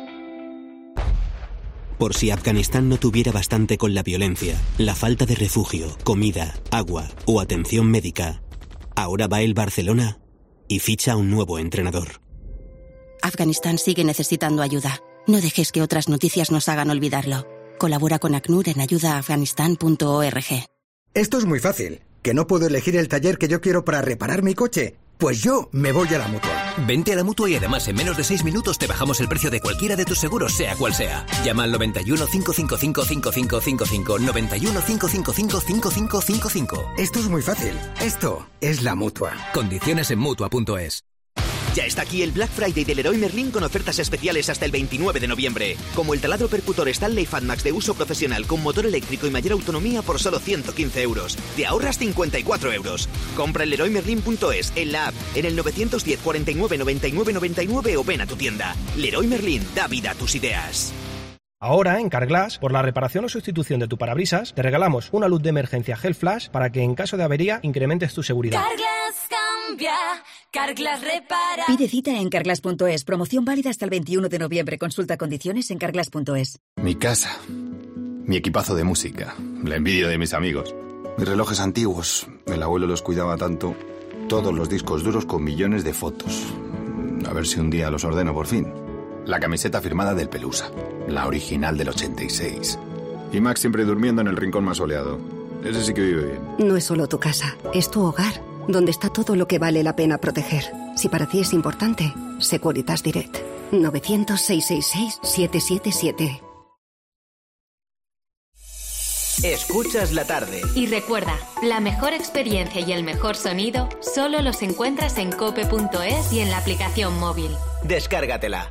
Por si Afganistán no tuviera bastante con la violencia, la falta de refugio, comida, agua o atención médica, ahora va el Barcelona y ficha a un nuevo entrenador. Afganistán sigue necesitando ayuda. No dejes que otras noticias nos hagan olvidarlo. Colabora con ACNUR en ayudaafganistán.org. Esto es muy fácil. ¿Que no puedo elegir el taller que yo quiero para reparar mi coche? Pues yo me voy a la Mutua. Vente a la Mutua y además en menos de 6 minutos te bajamos el precio de cualquiera de tus seguros, sea cual sea. Llama al 91 555 5555. 91 555 5555. Esto es muy fácil. Esto es la Mutua. Condiciones en Mutua.es. Ya está aquí el Black Friday del Leroy Merlin con ofertas especiales hasta el 29 de noviembre. Como el taladro percutor Stanley Fatmax de uso profesional con motor eléctrico y mayor autonomía por solo 115 euros. Te ahorras 54 euros. Compra en leroymerlin.es, en la app, en el 910 49 99 99 o ven a tu tienda. Leroy Merlin, da vida a tus ideas. Ahora, en Carglass, por la reparación o sustitución de tu parabrisas, te regalamos una luz de emergencia Gel Flash para que en caso de avería incrementes tu seguridad. Carglass cambia, Carglass repara. Pide cita en carglass.es. Promoción válida hasta el 21 de noviembre. Consulta condiciones en carglass.es. Mi casa, mi equipazo de música, la envidia de mis amigos, mis relojes antiguos, el abuelo los cuidaba tanto, todos los discos duros con millones de fotos. A ver si un día los ordeno por fin. La camiseta firmada del Pelusa, la original del 86. Y Max siempre durmiendo en el rincón más soleado. Ese sí que vive bien. No es solo tu casa, es tu hogar, donde está todo lo que vale la pena proteger. Si para ti es importante, Securitas Direct. 900-666-777. Escuchas la tarde. Y recuerda, la mejor experiencia y el mejor sonido solo los encuentras en cope.es y en la aplicación móvil. Descárgatela.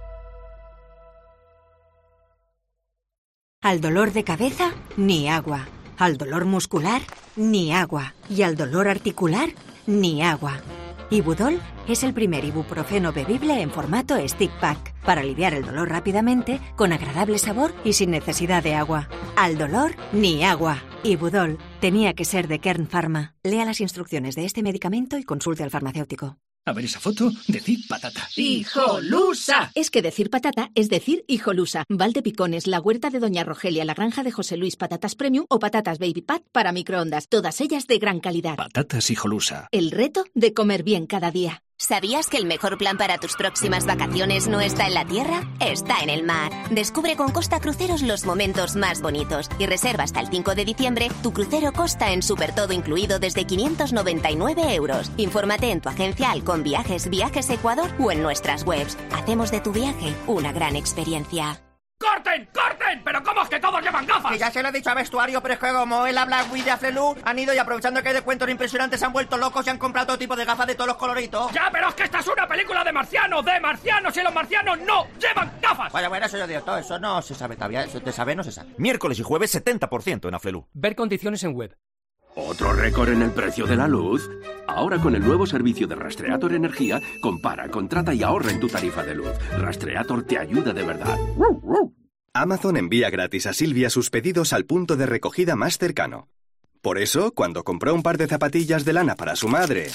Al dolor de cabeza, ni agua. Al dolor muscular, ni agua. Y al dolor articular, ni agua. Ibudol es el primer ibuprofeno bebible en formato stick pack para aliviar el dolor rápidamente, con agradable sabor y sin necesidad de agua. Al dolor, ni agua. Ibudol tenía que ser de Kern Pharma. Lea las instrucciones de este medicamento y consulte al farmacéutico. A ver esa foto, decir patata. ¡Hijolusa! Es que decir patata es decir hijolusa. Valdepicones, la huerta de Doña Rogelia, la granja de José Luis, patatas premium o patatas baby pat para microondas. Todas ellas de gran calidad. Patatas hijolusa. El reto de comer bien cada día. ¿Sabías que el mejor plan para tus próximas vacaciones no está en la tierra? Está en el mar. Descubre con Costa Cruceros los momentos más bonitos y reserva hasta el 5 de diciembre tu crucero Costa en Super Todo incluido desde 599 euros. Infórmate en tu agencia Halcón Viajes, Viajes Ecuador o en nuestras webs. Hacemos de tu viaje una gran experiencia. ¡Corten! ¡Corten! ¿Pero cómo es que todos llevan gafas? Que ya se lo he dicho a Vestuario, pero es que como él habla de Aflelu, han ido y aprovechando que hay descuentos impresionantes se han vuelto locos y han comprado todo tipo de gafas de todos los coloritos. ¡Ya, pero es que esta es una película de marcianos y los marcianos no llevan gafas! Bueno, eso yo digo todo, eso no se sabe todavía, eso de saber no se sabe. Miércoles y jueves 70% en Aflelu. Ver condiciones en web. ¿Otro récord en el precio de la luz? Ahora con el nuevo servicio de Rastreator Energía, compara, contrata y ahorra en tu tarifa de luz. Rastreator te ayuda de verdad. Amazon envía gratis a Silvia sus pedidos al punto de recogida más cercano. Por eso, cuando compró un par de zapatillas de lana para su madre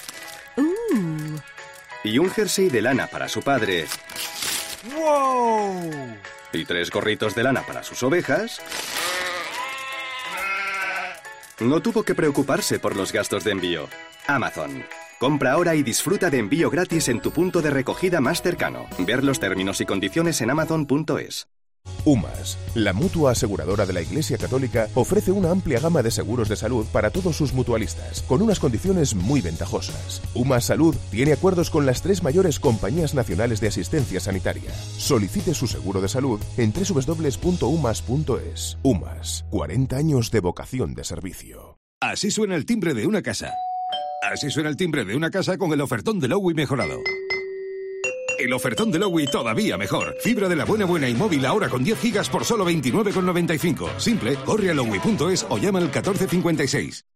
y un jersey de lana para su padre y 3 gorritos de lana para sus ovejas, no tuvo que preocuparse por los gastos de envío. Amazon. Compra ahora y disfruta de envío gratis en tu punto de recogida más cercano. Ver los términos y condiciones en amazon.es. UMAS, la mutua aseguradora de la Iglesia Católica, ofrece una amplia gama de seguros de salud para todos sus mutualistas, con unas condiciones muy ventajosas. UMAS Salud tiene acuerdos con las 3 mayores compañías nacionales de asistencia sanitaria. Solicite su seguro de salud en www.umas.es. UMAS, 40 años de vocación de servicio. Así suena el timbre de una casa. Así suena el timbre de una casa con el ofertón de Lowy mejorado. El ofertón de Lowy todavía mejor. Fibra de la buena y móvil ahora con 10 gigas por solo 29,95. Simple, corre a lowy.es o llama al 1456.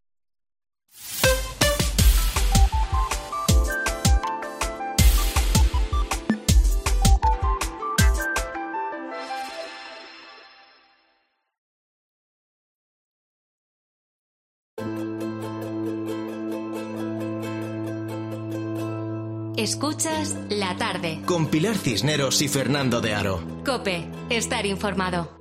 Escuchas La Tarde. Con Pilar Cisneros y Fernando de Aro. COPE. Estar informado.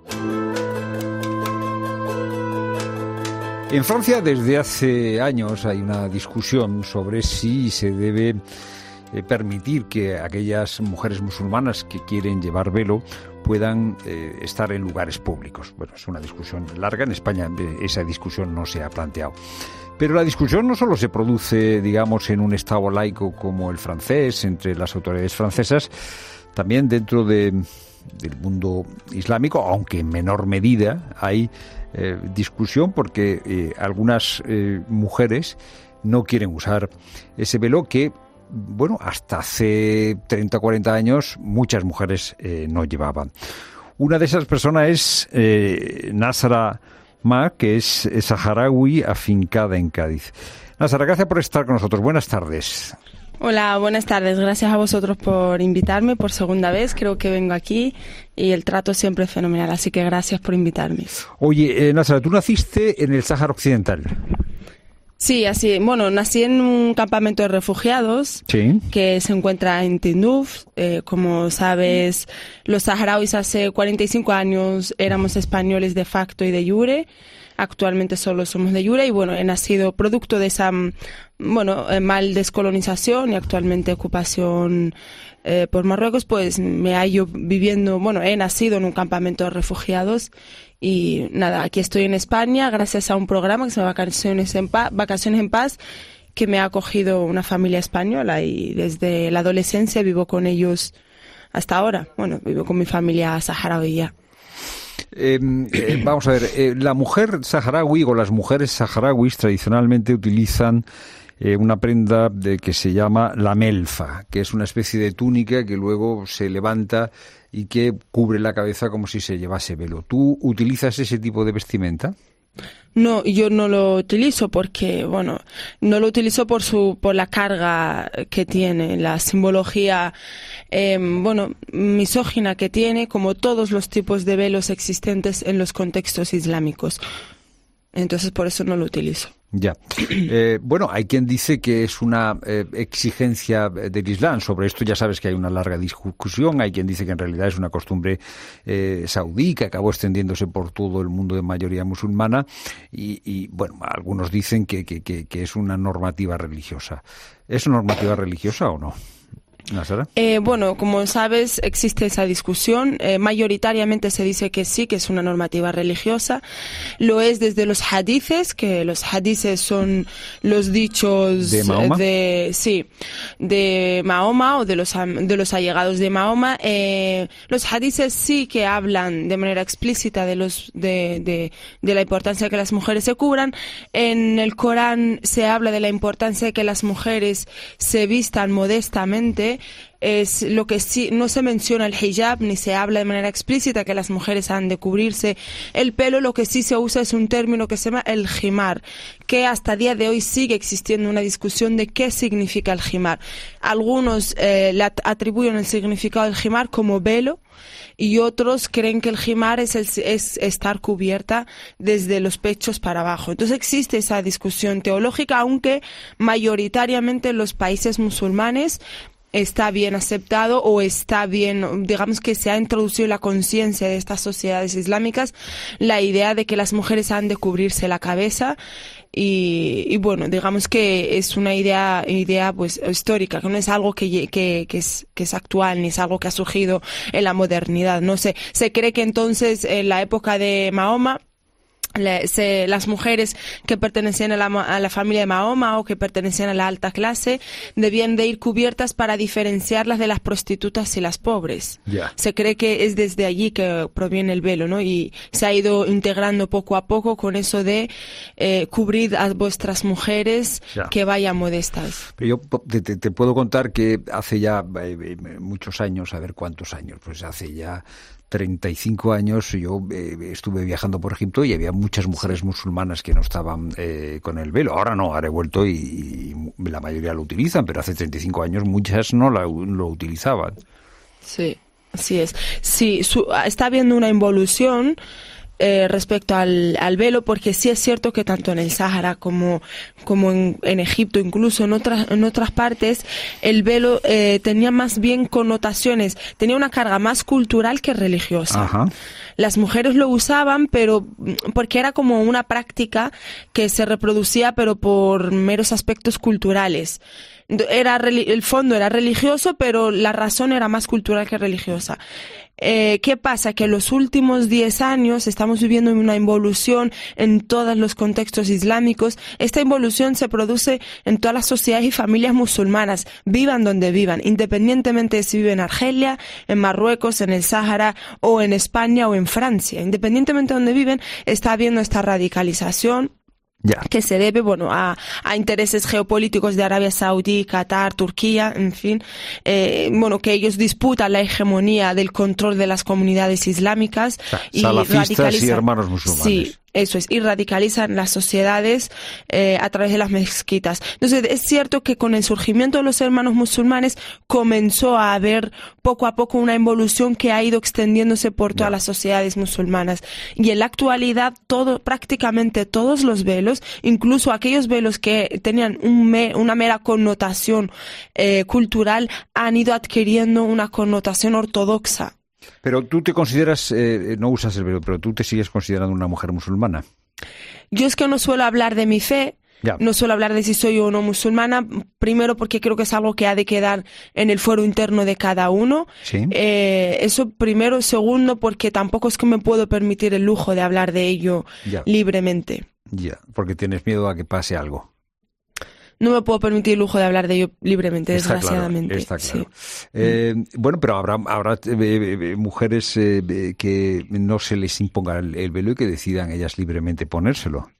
En Francia desde hace años hay una discusión sobre si se debe permitir que aquellas mujeres musulmanas que quieren llevar velo puedan estar en lugares públicos. Bueno, es una discusión larga. En España esa discusión no se ha planteado. Pero la discusión no solo se produce, digamos, en un Estado laico como el francés, entre las autoridades francesas, también dentro del mundo islámico, aunque en menor medida, hay discusión porque algunas mujeres no quieren usar ese velo que, bueno, hasta hace 30 o 40 años muchas mujeres no llevaban. Una de esas personas es Nasra Ma, que es saharaui afincada en Cádiz. Nasra, gracias por estar con nosotros. Buenas tardes. Hola, buenas tardes. Gracias a vosotros por invitarme por segunda vez. Creo que vengo aquí y el trato siempre es fenomenal, así que gracias por invitarme. Oye, Nasra, tú naciste en el Sáhara Occidental. Sí, así. Bueno, nací en un campamento de refugiados que se encuentra en Tinduf. Como sabes, los saharauis hace 45 años éramos españoles de facto y de jure. Actualmente solo somos de jure y bueno, he nacido producto de esa mal descolonización y actualmente ocupación por Marruecos, pues me hallo viviendo, he nacido en un campamento de refugiados y nada, aquí estoy en España gracias a un programa que se llama Vacaciones en Paz, que me ha acogido una familia española y desde la adolescencia vivo con ellos hasta ahora. Bueno, vivo con mi familia saharaui ya. Vamos a ver, la mujer saharaui o las mujeres saharauis tradicionalmente utilizan una prenda que se llama la melfa, que es una especie de túnica que luego se levanta y que cubre la cabeza como si se llevase velo. ¿Tú utilizas ese tipo de vestimenta? No, yo no lo utilizo porque, no lo utilizo por la carga que tiene, la simbología, misógina que tiene, como todos los tipos de velos existentes en los contextos islámicos. Entonces, por eso no lo utilizo. Ya. Hay quien dice que es una exigencia del Islam. Sobre esto ya sabes que hay una larga discusión. Hay quien dice que en realidad es una costumbre saudí que acabó extendiéndose por todo el mundo de mayoría musulmana. Y algunos dicen que es una normativa religiosa. ¿Es una normativa religiosa o no? Como sabes, existe esa discusión. Mayoritariamente se dice que sí, que es una normativa religiosa. Lo es desde los hadices, que los hadices son los dichos de Mahoma, de Mahoma o de los allegados de Mahoma. Los hadices sí que hablan de manera explícita de la importancia de que las mujeres se cubran. En el Corán se habla de la importancia de que las mujeres se vistan modestamente. Es lo que sí, no se menciona el hijab ni se habla de manera explícita que las mujeres han de cubrirse el pelo. Lo que sí se usa es un término que se llama el jimar, que hasta día de hoy sigue existiendo una discusión de qué significa el jimar. Algunos le atribuyen el significado del jimar como velo y otros creen que el jimar es estar cubierta desde los pechos para abajo. Entonces existe esa discusión teológica, aunque mayoritariamente en los países musulmanes está bien aceptado o está bien, digamos que se ha introducido en la conciencia de estas sociedades islámicas la idea de que las mujeres han de cubrirse la cabeza y digamos que es una idea pues histórica, que no es algo que es actual ni es algo que ha surgido en la modernidad. No sé, se cree que entonces en la época de Mahoma las mujeres que pertenecían a la familia de Mahoma o que pertenecían a la alta clase debían de ir cubiertas para diferenciarlas de las prostitutas y las pobres. Se cree que es desde allí que proviene el velo, ¿no? Y se ha ido integrando poco a poco con eso de cubrid a vuestras mujeres que vayan modestas. Pero yo te puedo contar que hace ya muchos años, a ver cuántos años, pues hace ya 35 años yo estuve viajando por Egipto y había muchas mujeres musulmanas que no estaban con el velo. Ahora no, ahora he vuelto y la mayoría lo utilizan, pero hace 35 años muchas no lo utilizaban. Sí, así es. Sí, está habiendo una involución respecto al velo, porque sí es cierto que tanto en el Sáhara como en Egipto, incluso en otras partes, el velo tenía más bien connotaciones, tenía una carga más cultural que religiosa. Ajá. Las mujeres lo usaban, pero porque era como una práctica que se reproducía, pero por meros aspectos culturales. el fondo era religioso, pero la razón era más cultural que religiosa. ¿Qué pasa? Que en los últimos 10 años estamos viviendo una involución en todos los contextos islámicos. Esta involución se produce en todas las sociedades y familias musulmanas, vivan donde vivan, independientemente de si viven en Argelia, en Marruecos, en el Sáhara o en España o en Francia. Independientemente de donde viven, está habiendo esta radicalización. Que se debe, a intereses geopolíticos de Arabia Saudí, Qatar, Turquía, en fin, que ellos disputan la hegemonía del control de las comunidades islámicas y salafistas y hermanos musulmanes. Sí. Eso es, y radicalizan las sociedades a través de las mezquitas. Entonces, es cierto que con el surgimiento de los hermanos musulmanes comenzó a haber poco a poco una involución que ha ido extendiéndose por todas las sociedades musulmanas. Y en la actualidad, prácticamente todos los velos, incluso aquellos velos que tenían una mera connotación cultural, han ido adquiriendo una connotación ortodoxa. Pero tú te consideras, no usas el velo, pero tú te sigues considerando una mujer musulmana. Yo es que no suelo hablar de mi fe, no suelo hablar de si soy o no musulmana, primero porque creo que es algo que ha de quedar en el fuero interno de cada uno. ¿Sí? Eso primero. Segundo, porque tampoco es que me puedo permitir el lujo de hablar de ello libremente. Porque tienes miedo a que pase algo. No me puedo permitir el lujo de hablar de ello libremente, desgraciadamente. Está claro. Sí. Pero habrá mujeres que no se les imponga el velo y que decidan ellas libremente ponérselo.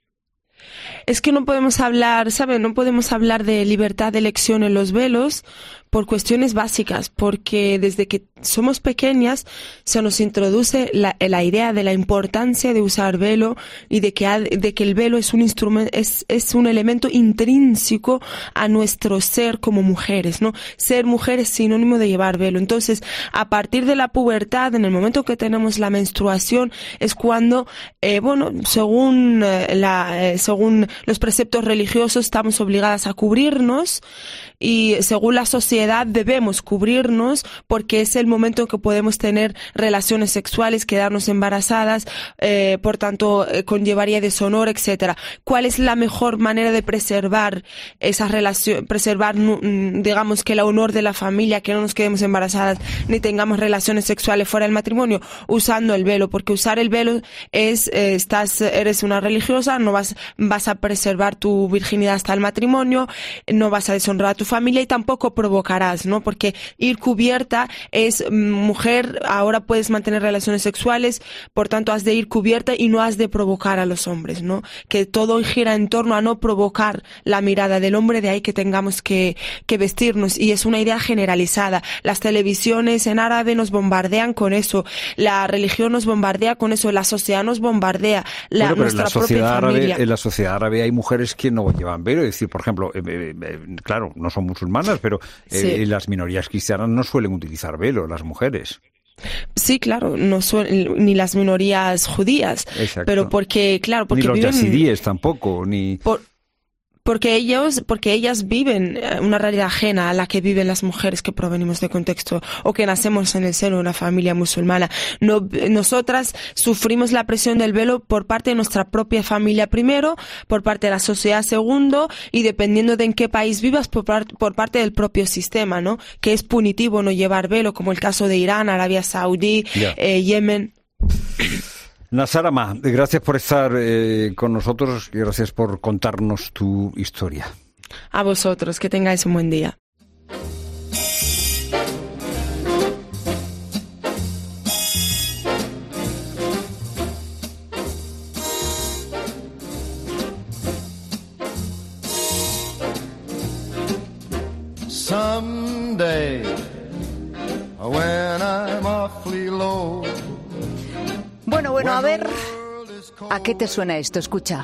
Es que no podemos hablar, ¿sabe? No podemos hablar de libertad de elección en los velos por cuestiones básicas, porque desde que somos pequeñas se nos introduce la idea de la importancia de usar velo y de que el velo es un instrumento, es un elemento intrínseco a nuestro ser como mujeres, ¿no? Ser mujer es sinónimo de llevar velo. Entonces, a partir de la pubertad, en el momento que tenemos la menstruación, es cuando, según los preceptos religiosos, estamos obligadas a cubrirnos, y según la sociedad debemos cubrirnos porque es el momento en que podemos tener relaciones sexuales, quedarnos embarazadas, por tanto conllevaría deshonor, etcétera. ¿Cuál es la mejor manera de preservar esa relación, digamos que el honor de la familia, que no nos quedemos embarazadas ni tengamos relaciones sexuales fuera del matrimonio? Usando el velo, porque usar el velo eres una religiosa, no vas a preservar tu virginidad hasta el matrimonio, no vas a deshonrar a tu familia y tampoco provocarás, ¿no? Porque ir cubierta es mujer, ahora puedes mantener relaciones sexuales, por tanto has de ir cubierta y no has de provocar a los hombres, ¿no? Que todo gira en torno a no provocar la mirada del hombre, de ahí que tengamos que vestirnos, y es una idea generalizada. Las televisiones en árabe nos bombardean con eso, la religión nos bombardea con eso, la sociedad nos bombardea, nuestra propia familia. En la sociedad árabe hay mujeres que no llevan velo, es decir, por ejemplo, claro, no son musulmanas, pero las minorías cristianas no suelen utilizar velo, las mujeres. Sí, claro, ni las minorías judías. Exacto. Pero porque ni los yazidíes tampoco, porque ellas viven una realidad ajena a la que viven las mujeres que provenimos de contexto o que nacemos en el seno de una familia musulmana. Nosotras sufrimos la presión del velo por parte de nuestra propia familia primero, por parte de la sociedad segundo, y dependiendo de en qué país vivas, por parte del propio sistema, ¿no? Que es punitivo no llevar velo, como el caso de Irán, Arabia Saudí, Yemen. Nasar Amá, gracias por estar con nosotros y gracias por contarnos tu historia. A vosotros, que tengáis un buen día. Someday, when I'm awfully low. Bueno, a ver, ¿a qué te suena esto? Escucha.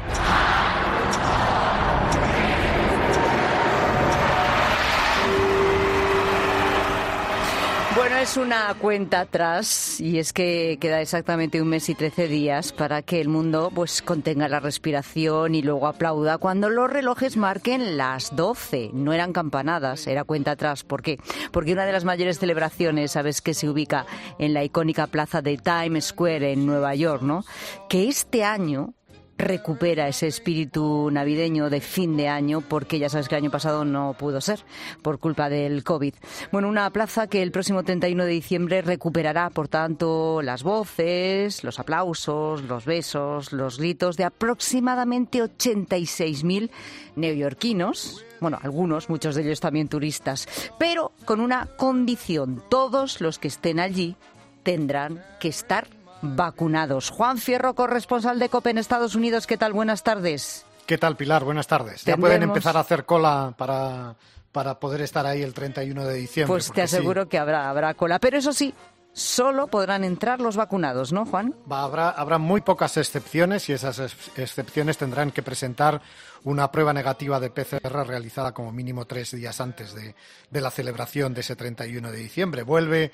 Bueno, es una cuenta atrás y es que queda exactamente 1 mes y 13 días para que el mundo pues contenga la respiración y luego aplauda cuando los relojes marquen las 12. No eran campanadas, era cuenta atrás. ¿Por qué? Porque una de las mayores celebraciones, sabes, que se ubica en la icónica plaza de Times Square en Nueva York, ¿no? Que este año recupera ese espíritu navideño de fin de año, porque ya sabes que el año pasado no pudo ser por culpa del COVID. Bueno, una plaza que el próximo 31 de diciembre recuperará, por tanto, las voces, los aplausos, los besos, los gritos de aproximadamente 86.000 neoyorquinos. Bueno, algunos, muchos de ellos también turistas, pero con una condición: todos los que estén allí tendrán que estar vacunados. Juan Fierro, corresponsal de COPE en Estados Unidos, ¿qué tal? Buenas tardes. ¿Qué tal, Pilar? Buenas tardes. Ya pueden empezar a hacer cola para poder estar ahí el 31 de diciembre. Pues te aseguro que habrá cola, pero eso sí, solo podrán entrar los vacunados, ¿no, Juan? Habrá muy pocas excepciones, y esas excepciones tendrán que presentar una prueba negativa de PCR realizada como mínimo 3 días antes de la celebración de ese 31 de diciembre. Vuelve,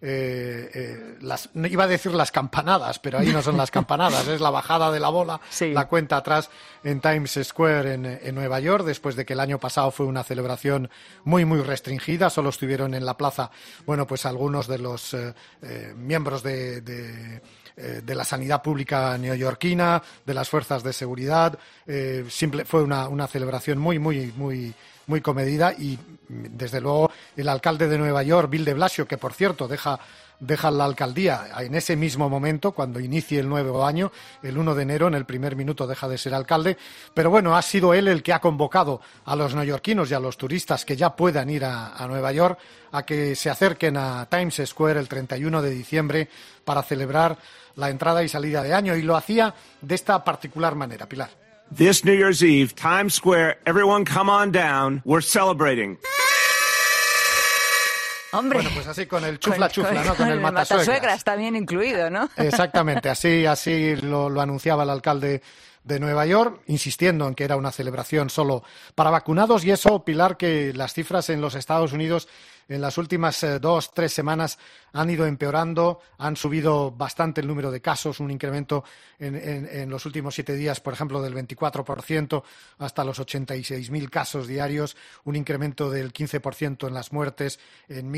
iba a decir las campanadas, pero ahí no son las campanadas, es la bajada de la bola, sí. La cuenta atrás en Times Square en Nueva York, después de que el año pasado fue una celebración muy, muy restringida. Solo estuvieron en la plaza, bueno, pues algunos de los miembros de la sanidad pública neoyorquina, de las fuerzas de seguridad. Fue una celebración muy, muy, muy, muy comedida, y desde luego el alcalde de Nueva York, Bill de Blasio, que por cierto deja la alcaldía en ese mismo momento, cuando inicie el nuevo año, el 1 de enero, en el primer minuto deja de ser alcalde, pero bueno, ha sido él el que ha convocado a los neoyorquinos y a los turistas que ya puedan ir a Nueva York a que se acerquen a Times Square el 31 de diciembre para celebrar la entrada y salida de año, y lo hacía de esta particular manera, Pilar. This New Year's Eve, Times Square, everyone come on down, we're celebrating. Hombre, bueno, pues así con el chufla, ¿no? Con el matasuegras también incluido, ¿no? Exactamente, así lo anunciaba el alcalde de Nueva York, insistiendo en que era una celebración solo para vacunados. Y eso, Pilar, que las cifras en los Estados Unidos en las últimas 2-3 semanas han ido empeorando, han subido bastante el número de casos, un incremento en los últimos 7 días, por ejemplo, del 24% hasta los 86.000 casos diarios, un incremento del 15% en las muertes, en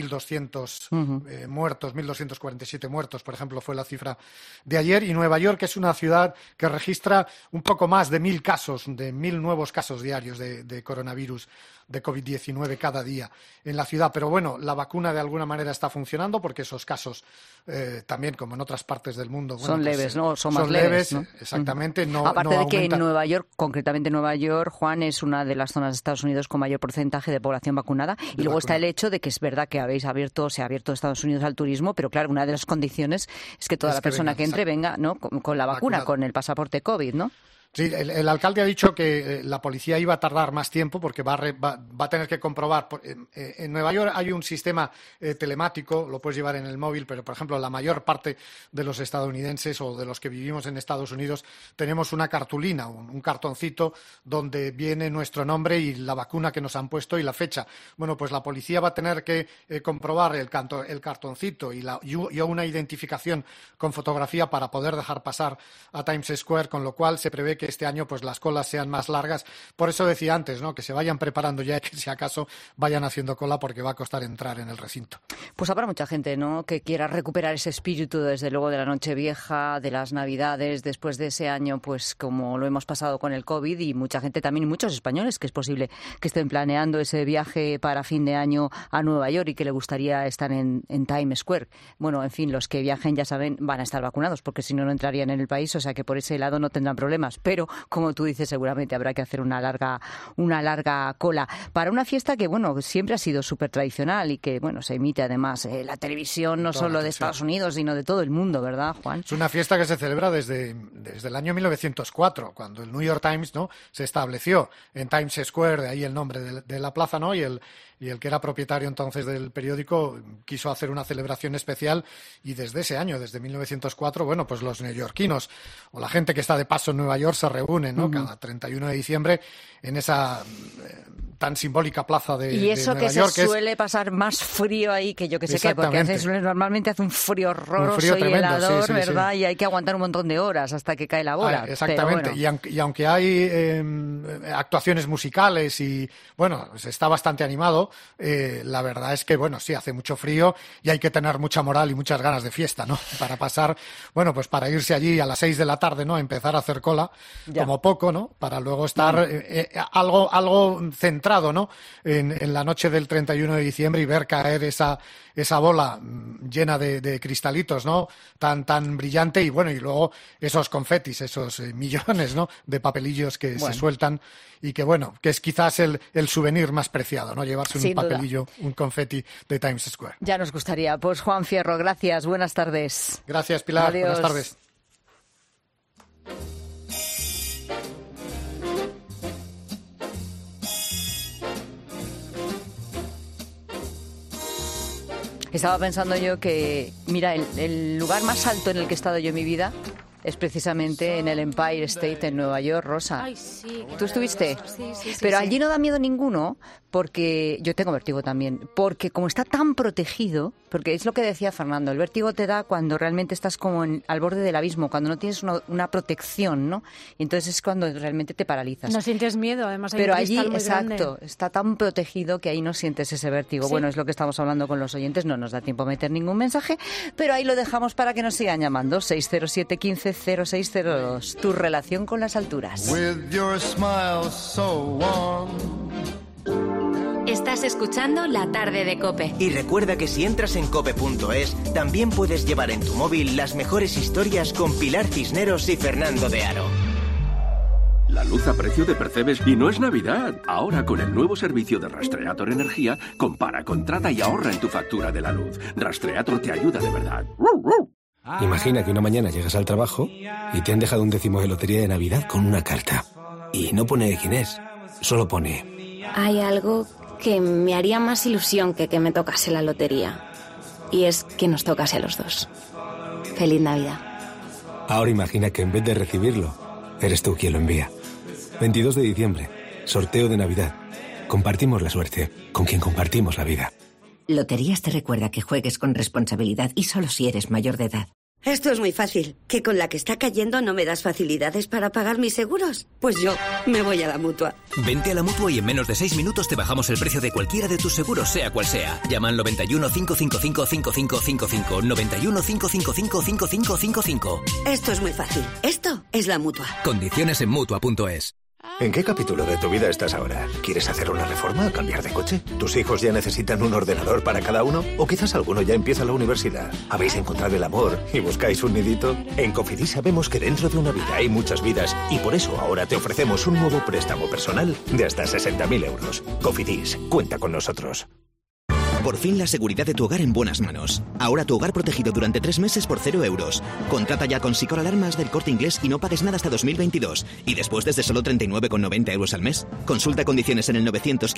1.200 muertos, 1.247 muertos, por ejemplo, fue la cifra de ayer. Y Nueva York es una ciudad que registra un poco más de 1.000 casos, de 1.000 nuevos casos diarios de coronavirus, de COVID-19 cada día en la ciudad. Pero bueno, la vacuna de alguna manera está funcionando, porque esos casos también, como en otras partes del mundo, bueno, son leves, ¿no? Son más leves, ¿no? Exactamente. Aparte de que en Nueva York, concretamente Nueva York, Juan, es una de las zonas de Estados Unidos con mayor porcentaje de población vacunada. Y luego está el hecho de que es verdad que se ha abierto Estados Unidos al turismo, pero claro, una de las condiciones es que toda la persona que entre venga, ¿no?, con la vacuna, con el pasaporte COVID, ¿no? Sí, el alcalde ha dicho que la policía iba a tardar más tiempo, porque va a tener que comprobar. En Nueva York hay un sistema telemático, lo puedes llevar en el móvil, pero por ejemplo la mayor parte de los estadounidenses o de los que vivimos en Estados Unidos tenemos una cartulina, un cartoncito donde viene nuestro nombre y la vacuna que nos han puesto y la fecha. Bueno, pues la policía va a tener que comprobar el cartoncito y una identificación con fotografía para poder dejar pasar a Times Square, con lo cual se prevé que este año pues las colas sean más largas. Por eso decía antes, ¿no?, que se vayan preparando ya, que si acaso vayan haciendo cola, porque va a costar entrar en el recinto. Pues habrá mucha gente, ¿no?, que quiera recuperar ese espíritu, desde luego, de la Nochevieja, de las Navidades, después de ese año, pues como lo hemos pasado con el COVID, y mucha gente también, y muchos españoles, que es posible que estén planeando ese viaje para fin de año a Nueva York y que le gustaría estar en Times Square. Bueno, en fin, los que viajen, ya saben, van a estar vacunados, porque si no, no entrarían en el país, o sea que por ese lado no tendrán problemas. Pero, como tú dices, seguramente habrá que hacer una larga cola para una fiesta que, bueno, siempre ha sido súper tradicional y que, bueno, se emite además la televisión no solo de Estados Unidos, sino de todo el mundo, ¿verdad, Juan? Es una fiesta que se celebra desde el año 1904, cuando el New York Times, ¿no?, se estableció en Times Square, de ahí el nombre de la plaza, ¿no?, y el que era propietario entonces del periódico quiso hacer una celebración especial, y desde ese año, desde 1904, bueno, pues los neoyorquinos o la gente que está de paso en Nueva York se reúnen, ¿no?, cada 31 de diciembre en esa tan simbólica plaza de Y eso de Nueva que York, se suele pasar más frío ahí que yo que sé qué, porque normalmente hace un frío horroroso, un frío tremendo, y helador, sí, ¿verdad? Y hay que aguantar un montón de horas hasta que cae la bola. Exactamente, pero bueno. y aunque hay actuaciones musicales y, bueno, está bastante animado, la verdad es que, bueno, sí, hace mucho frío y hay que tener mucha moral y muchas ganas de fiesta, ¿no? Para pasar, bueno, pues para irse allí a las 6 de la tarde, ¿no? Empezar a hacer cola, como poco, ¿no? Para luego estar algo centrado, ¿no? En la noche del 31 de diciembre y ver caer esa bola llena de cristalitos, ¿no? Tan brillante, y bueno, y luego esos confetis, esos millones, ¿no? De papelillos que se sueltan, y que, bueno, que es quizás el souvenir más preciado, ¿no? Llevarse un papelillo, un confeti de Times Square. Ya nos gustaría. Pues Juan Fierro, gracias, buenas tardes. Gracias, Pilar. Adiós. Buenas tardes. Estaba pensando yo que, mira, el lugar más alto en el que he estado yo en mi vida es precisamente en el Empire State en Nueva York, Rosa. Ay, sí. ¿Tú estuviste? Sí. Pero allí no da miedo ninguno, porque yo tengo vértigo también, porque como está tan protegido, porque es lo que decía Fernando, el vértigo te da cuando realmente estás como al borde del abismo, cuando no tienes una protección, ¿no? Y entonces es cuando realmente te paralizas. No sientes miedo, además hay pero un cristal allí, muy exacto, grande. está tan protegido que ahí no sientes ese vértigo. Sí. Bueno, es lo que estamos hablando con los oyentes, no nos da tiempo a meter ningún mensaje, pero ahí lo dejamos para que nos sigan llamando. 607-15-0602. Tu relación con las alturas. With your smile so warm. Estás escuchando La Tarde de COPE. Y recuerda que si entras en cope.es, también puedes llevar en tu móvil las mejores historias con Pilar Cisneros y Fernando de Aro. La luz a precio de Percebes y no es Navidad. Ahora con el nuevo servicio de Rastreator Energía, compara, contrata y ahorra en tu factura de la luz. Rastreator te ayuda de verdad. Imagina que una mañana llegas al trabajo y te han dejado un décimo de lotería de Navidad con una carta. Y no pone quién es, solo pone... Hay algo que me haría más ilusión que me tocase la lotería. Y es que nos tocase a los dos. Feliz Navidad. Ahora imagina que en vez de recibirlo, eres tú quien lo envía. 22 de diciembre, sorteo de Navidad. Compartimos la suerte con quien compartimos la vida. Loterías te recuerda que juegues con responsabilidad y solo si eres mayor de edad. Esto es muy fácil. ¿Que con la que está cayendo no me das facilidades para pagar mis seguros? Pues yo me voy a la Mutua. Vente a la Mutua y en menos de 6 minutos te bajamos el precio de cualquiera de tus seguros, sea cual sea. Llama al 91 555 5555. 91 555 5555. Esto es muy fácil. Esto es la Mutua. Condiciones en Mutua.es. ¿En qué capítulo de tu vida estás ahora? ¿Quieres hacer una reforma o cambiar de coche? ¿Tus hijos ya necesitan un ordenador para cada uno? ¿O quizás alguno ya empieza la universidad? ¿Habéis encontrado el amor y buscáis un nidito? En Cofidis sabemos que dentro de una vida hay muchas vidas y por eso ahora te ofrecemos un nuevo préstamo personal de hasta 60.000 euros. Cofidis, cuenta con nosotros. Por fin la seguridad de tu hogar en buenas manos. Ahora tu hogar protegido durante 3 meses por 0 euros. Contrata ya con Sicor Alarmas del Corte Inglés y no pagues nada hasta 2022. Y después desde solo 39,90 euros al mes. Consulta condiciones en el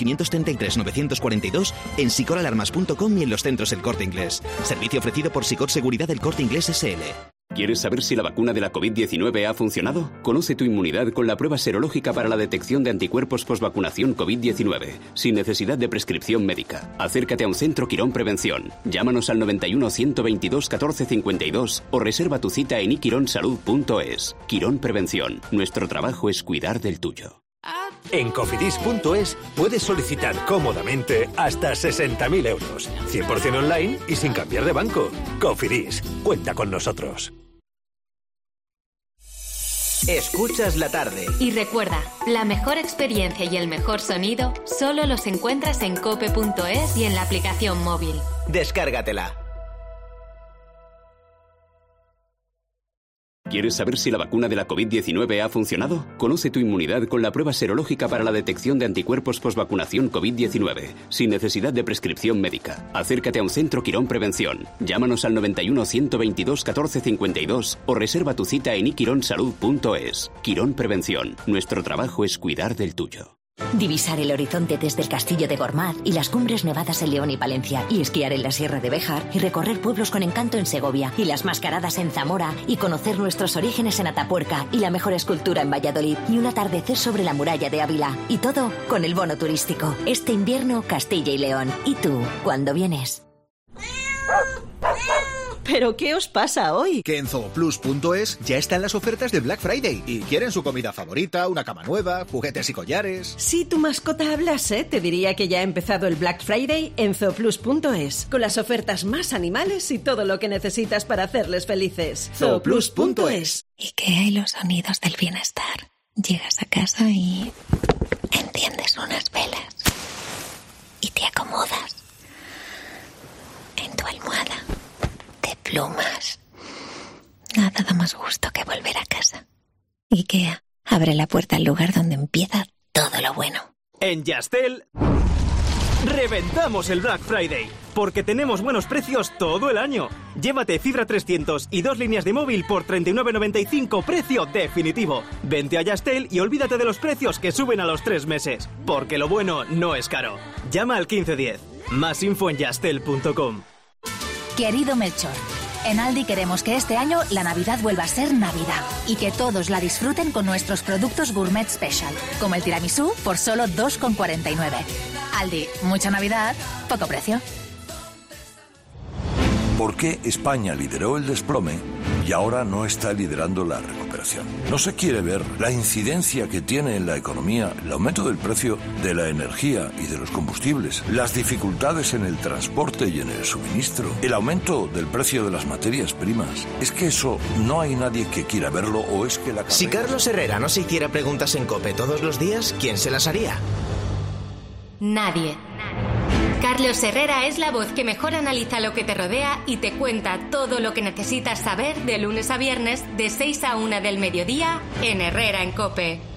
900-533-942, en sicoralarmas.com y en los centros El Corte Inglés. Servicio ofrecido por Sicor Seguridad del Corte Inglés S.L. ¿Quieres saber si la vacuna de la COVID-19 ha funcionado? Conoce tu inmunidad con la prueba serológica para la detección de anticuerpos posvacunación COVID-19, sin necesidad de prescripción médica. Acércate a un centro Quirón Prevención. Llámanos al 91 122 14 52 o reserva tu cita en iquironsalud.es. Quirón Prevención. Nuestro trabajo es cuidar del tuyo. En cofidis.es puedes solicitar cómodamente hasta 60.000 euros. 100% online y sin cambiar de banco. Cofidis, cuenta con nosotros. Escuchas la tarde. Y recuerda, la mejor experiencia y el mejor sonido solo los encuentras en cope.es y en la aplicación móvil. Descárgatela. ¿Quieres saber si la vacuna de la COVID-19 ha funcionado? Conoce tu inmunidad con la prueba serológica para la detección de anticuerpos posvacunación COVID-19, sin necesidad de prescripción médica. Acércate a un centro Quirón Prevención. Llámanos al 91 122 14 52 o reserva tu cita en iquironsalud.es. Quirón Prevención. Nuestro trabajo es cuidar del tuyo. Divisar el horizonte desde el castillo de Gormaz y las cumbres nevadas en León y Palencia, y esquiar en la Sierra de Béjar, y recorrer pueblos con encanto en Segovia, y las mascaradas en Zamora, y conocer nuestros orígenes en Atapuerca, y la mejor escultura en Valladolid, y un atardecer sobre la muralla de Ávila, y todo con el bono turístico. Este invierno, Castilla y León. ¿Y tú, cuándo vienes? ¿Pero qué os pasa hoy? Que en zooplus.es ya están las ofertas de Black Friday y quieren su comida favorita, una cama nueva, juguetes y collares. Si tu mascota hablase, te diría que ya ha empezado el Black Friday en zooplus.es, con las ofertas más animales y todo lo que necesitas para hacerles felices. Zooplus.es. IKEA y los sonidos del bienestar. Llegas a casa y enciendes unas velas y te acomodas en tu almohada de plumas. Nada da más gusto que volver a casa. IKEA abre la puerta al lugar donde empieza todo lo bueno. En Yastel reventamos el Black Friday, porque tenemos buenos precios todo el año. Llévate fibra 300 y 2 líneas de móvil por 39,95, precio definitivo. Vente a Yastel y olvídate de los precios que suben a los 3 meses, porque lo bueno no es caro. Llama al 1510. Más info en yastel.com. Querido Melchor, en Aldi queremos que este año la Navidad vuelva a ser Navidad y que todos la disfruten con nuestros productos Gourmet Special, como el tiramisú por solo 2,49. Aldi, mucha Navidad, poco precio. ¿Por qué España lideró el desplome y ahora no está liderando la recuperación? No se quiere ver la incidencia que tiene en la economía el aumento del precio de la energía y de los combustibles, las dificultades en el transporte y en el suministro, el aumento del precio de las materias primas. ¿Es que eso no hay nadie que quiera verlo o es que la carrera... Si Carlos Herrera no se hiciera preguntas en COPE todos los días, ¿quién se las haría? Nadie. Carlos Herrera es la voz que mejor analiza lo que te rodea y te cuenta todo lo que necesitas saber de lunes a viernes de 6 a 1 del mediodía en Herrera en COPE.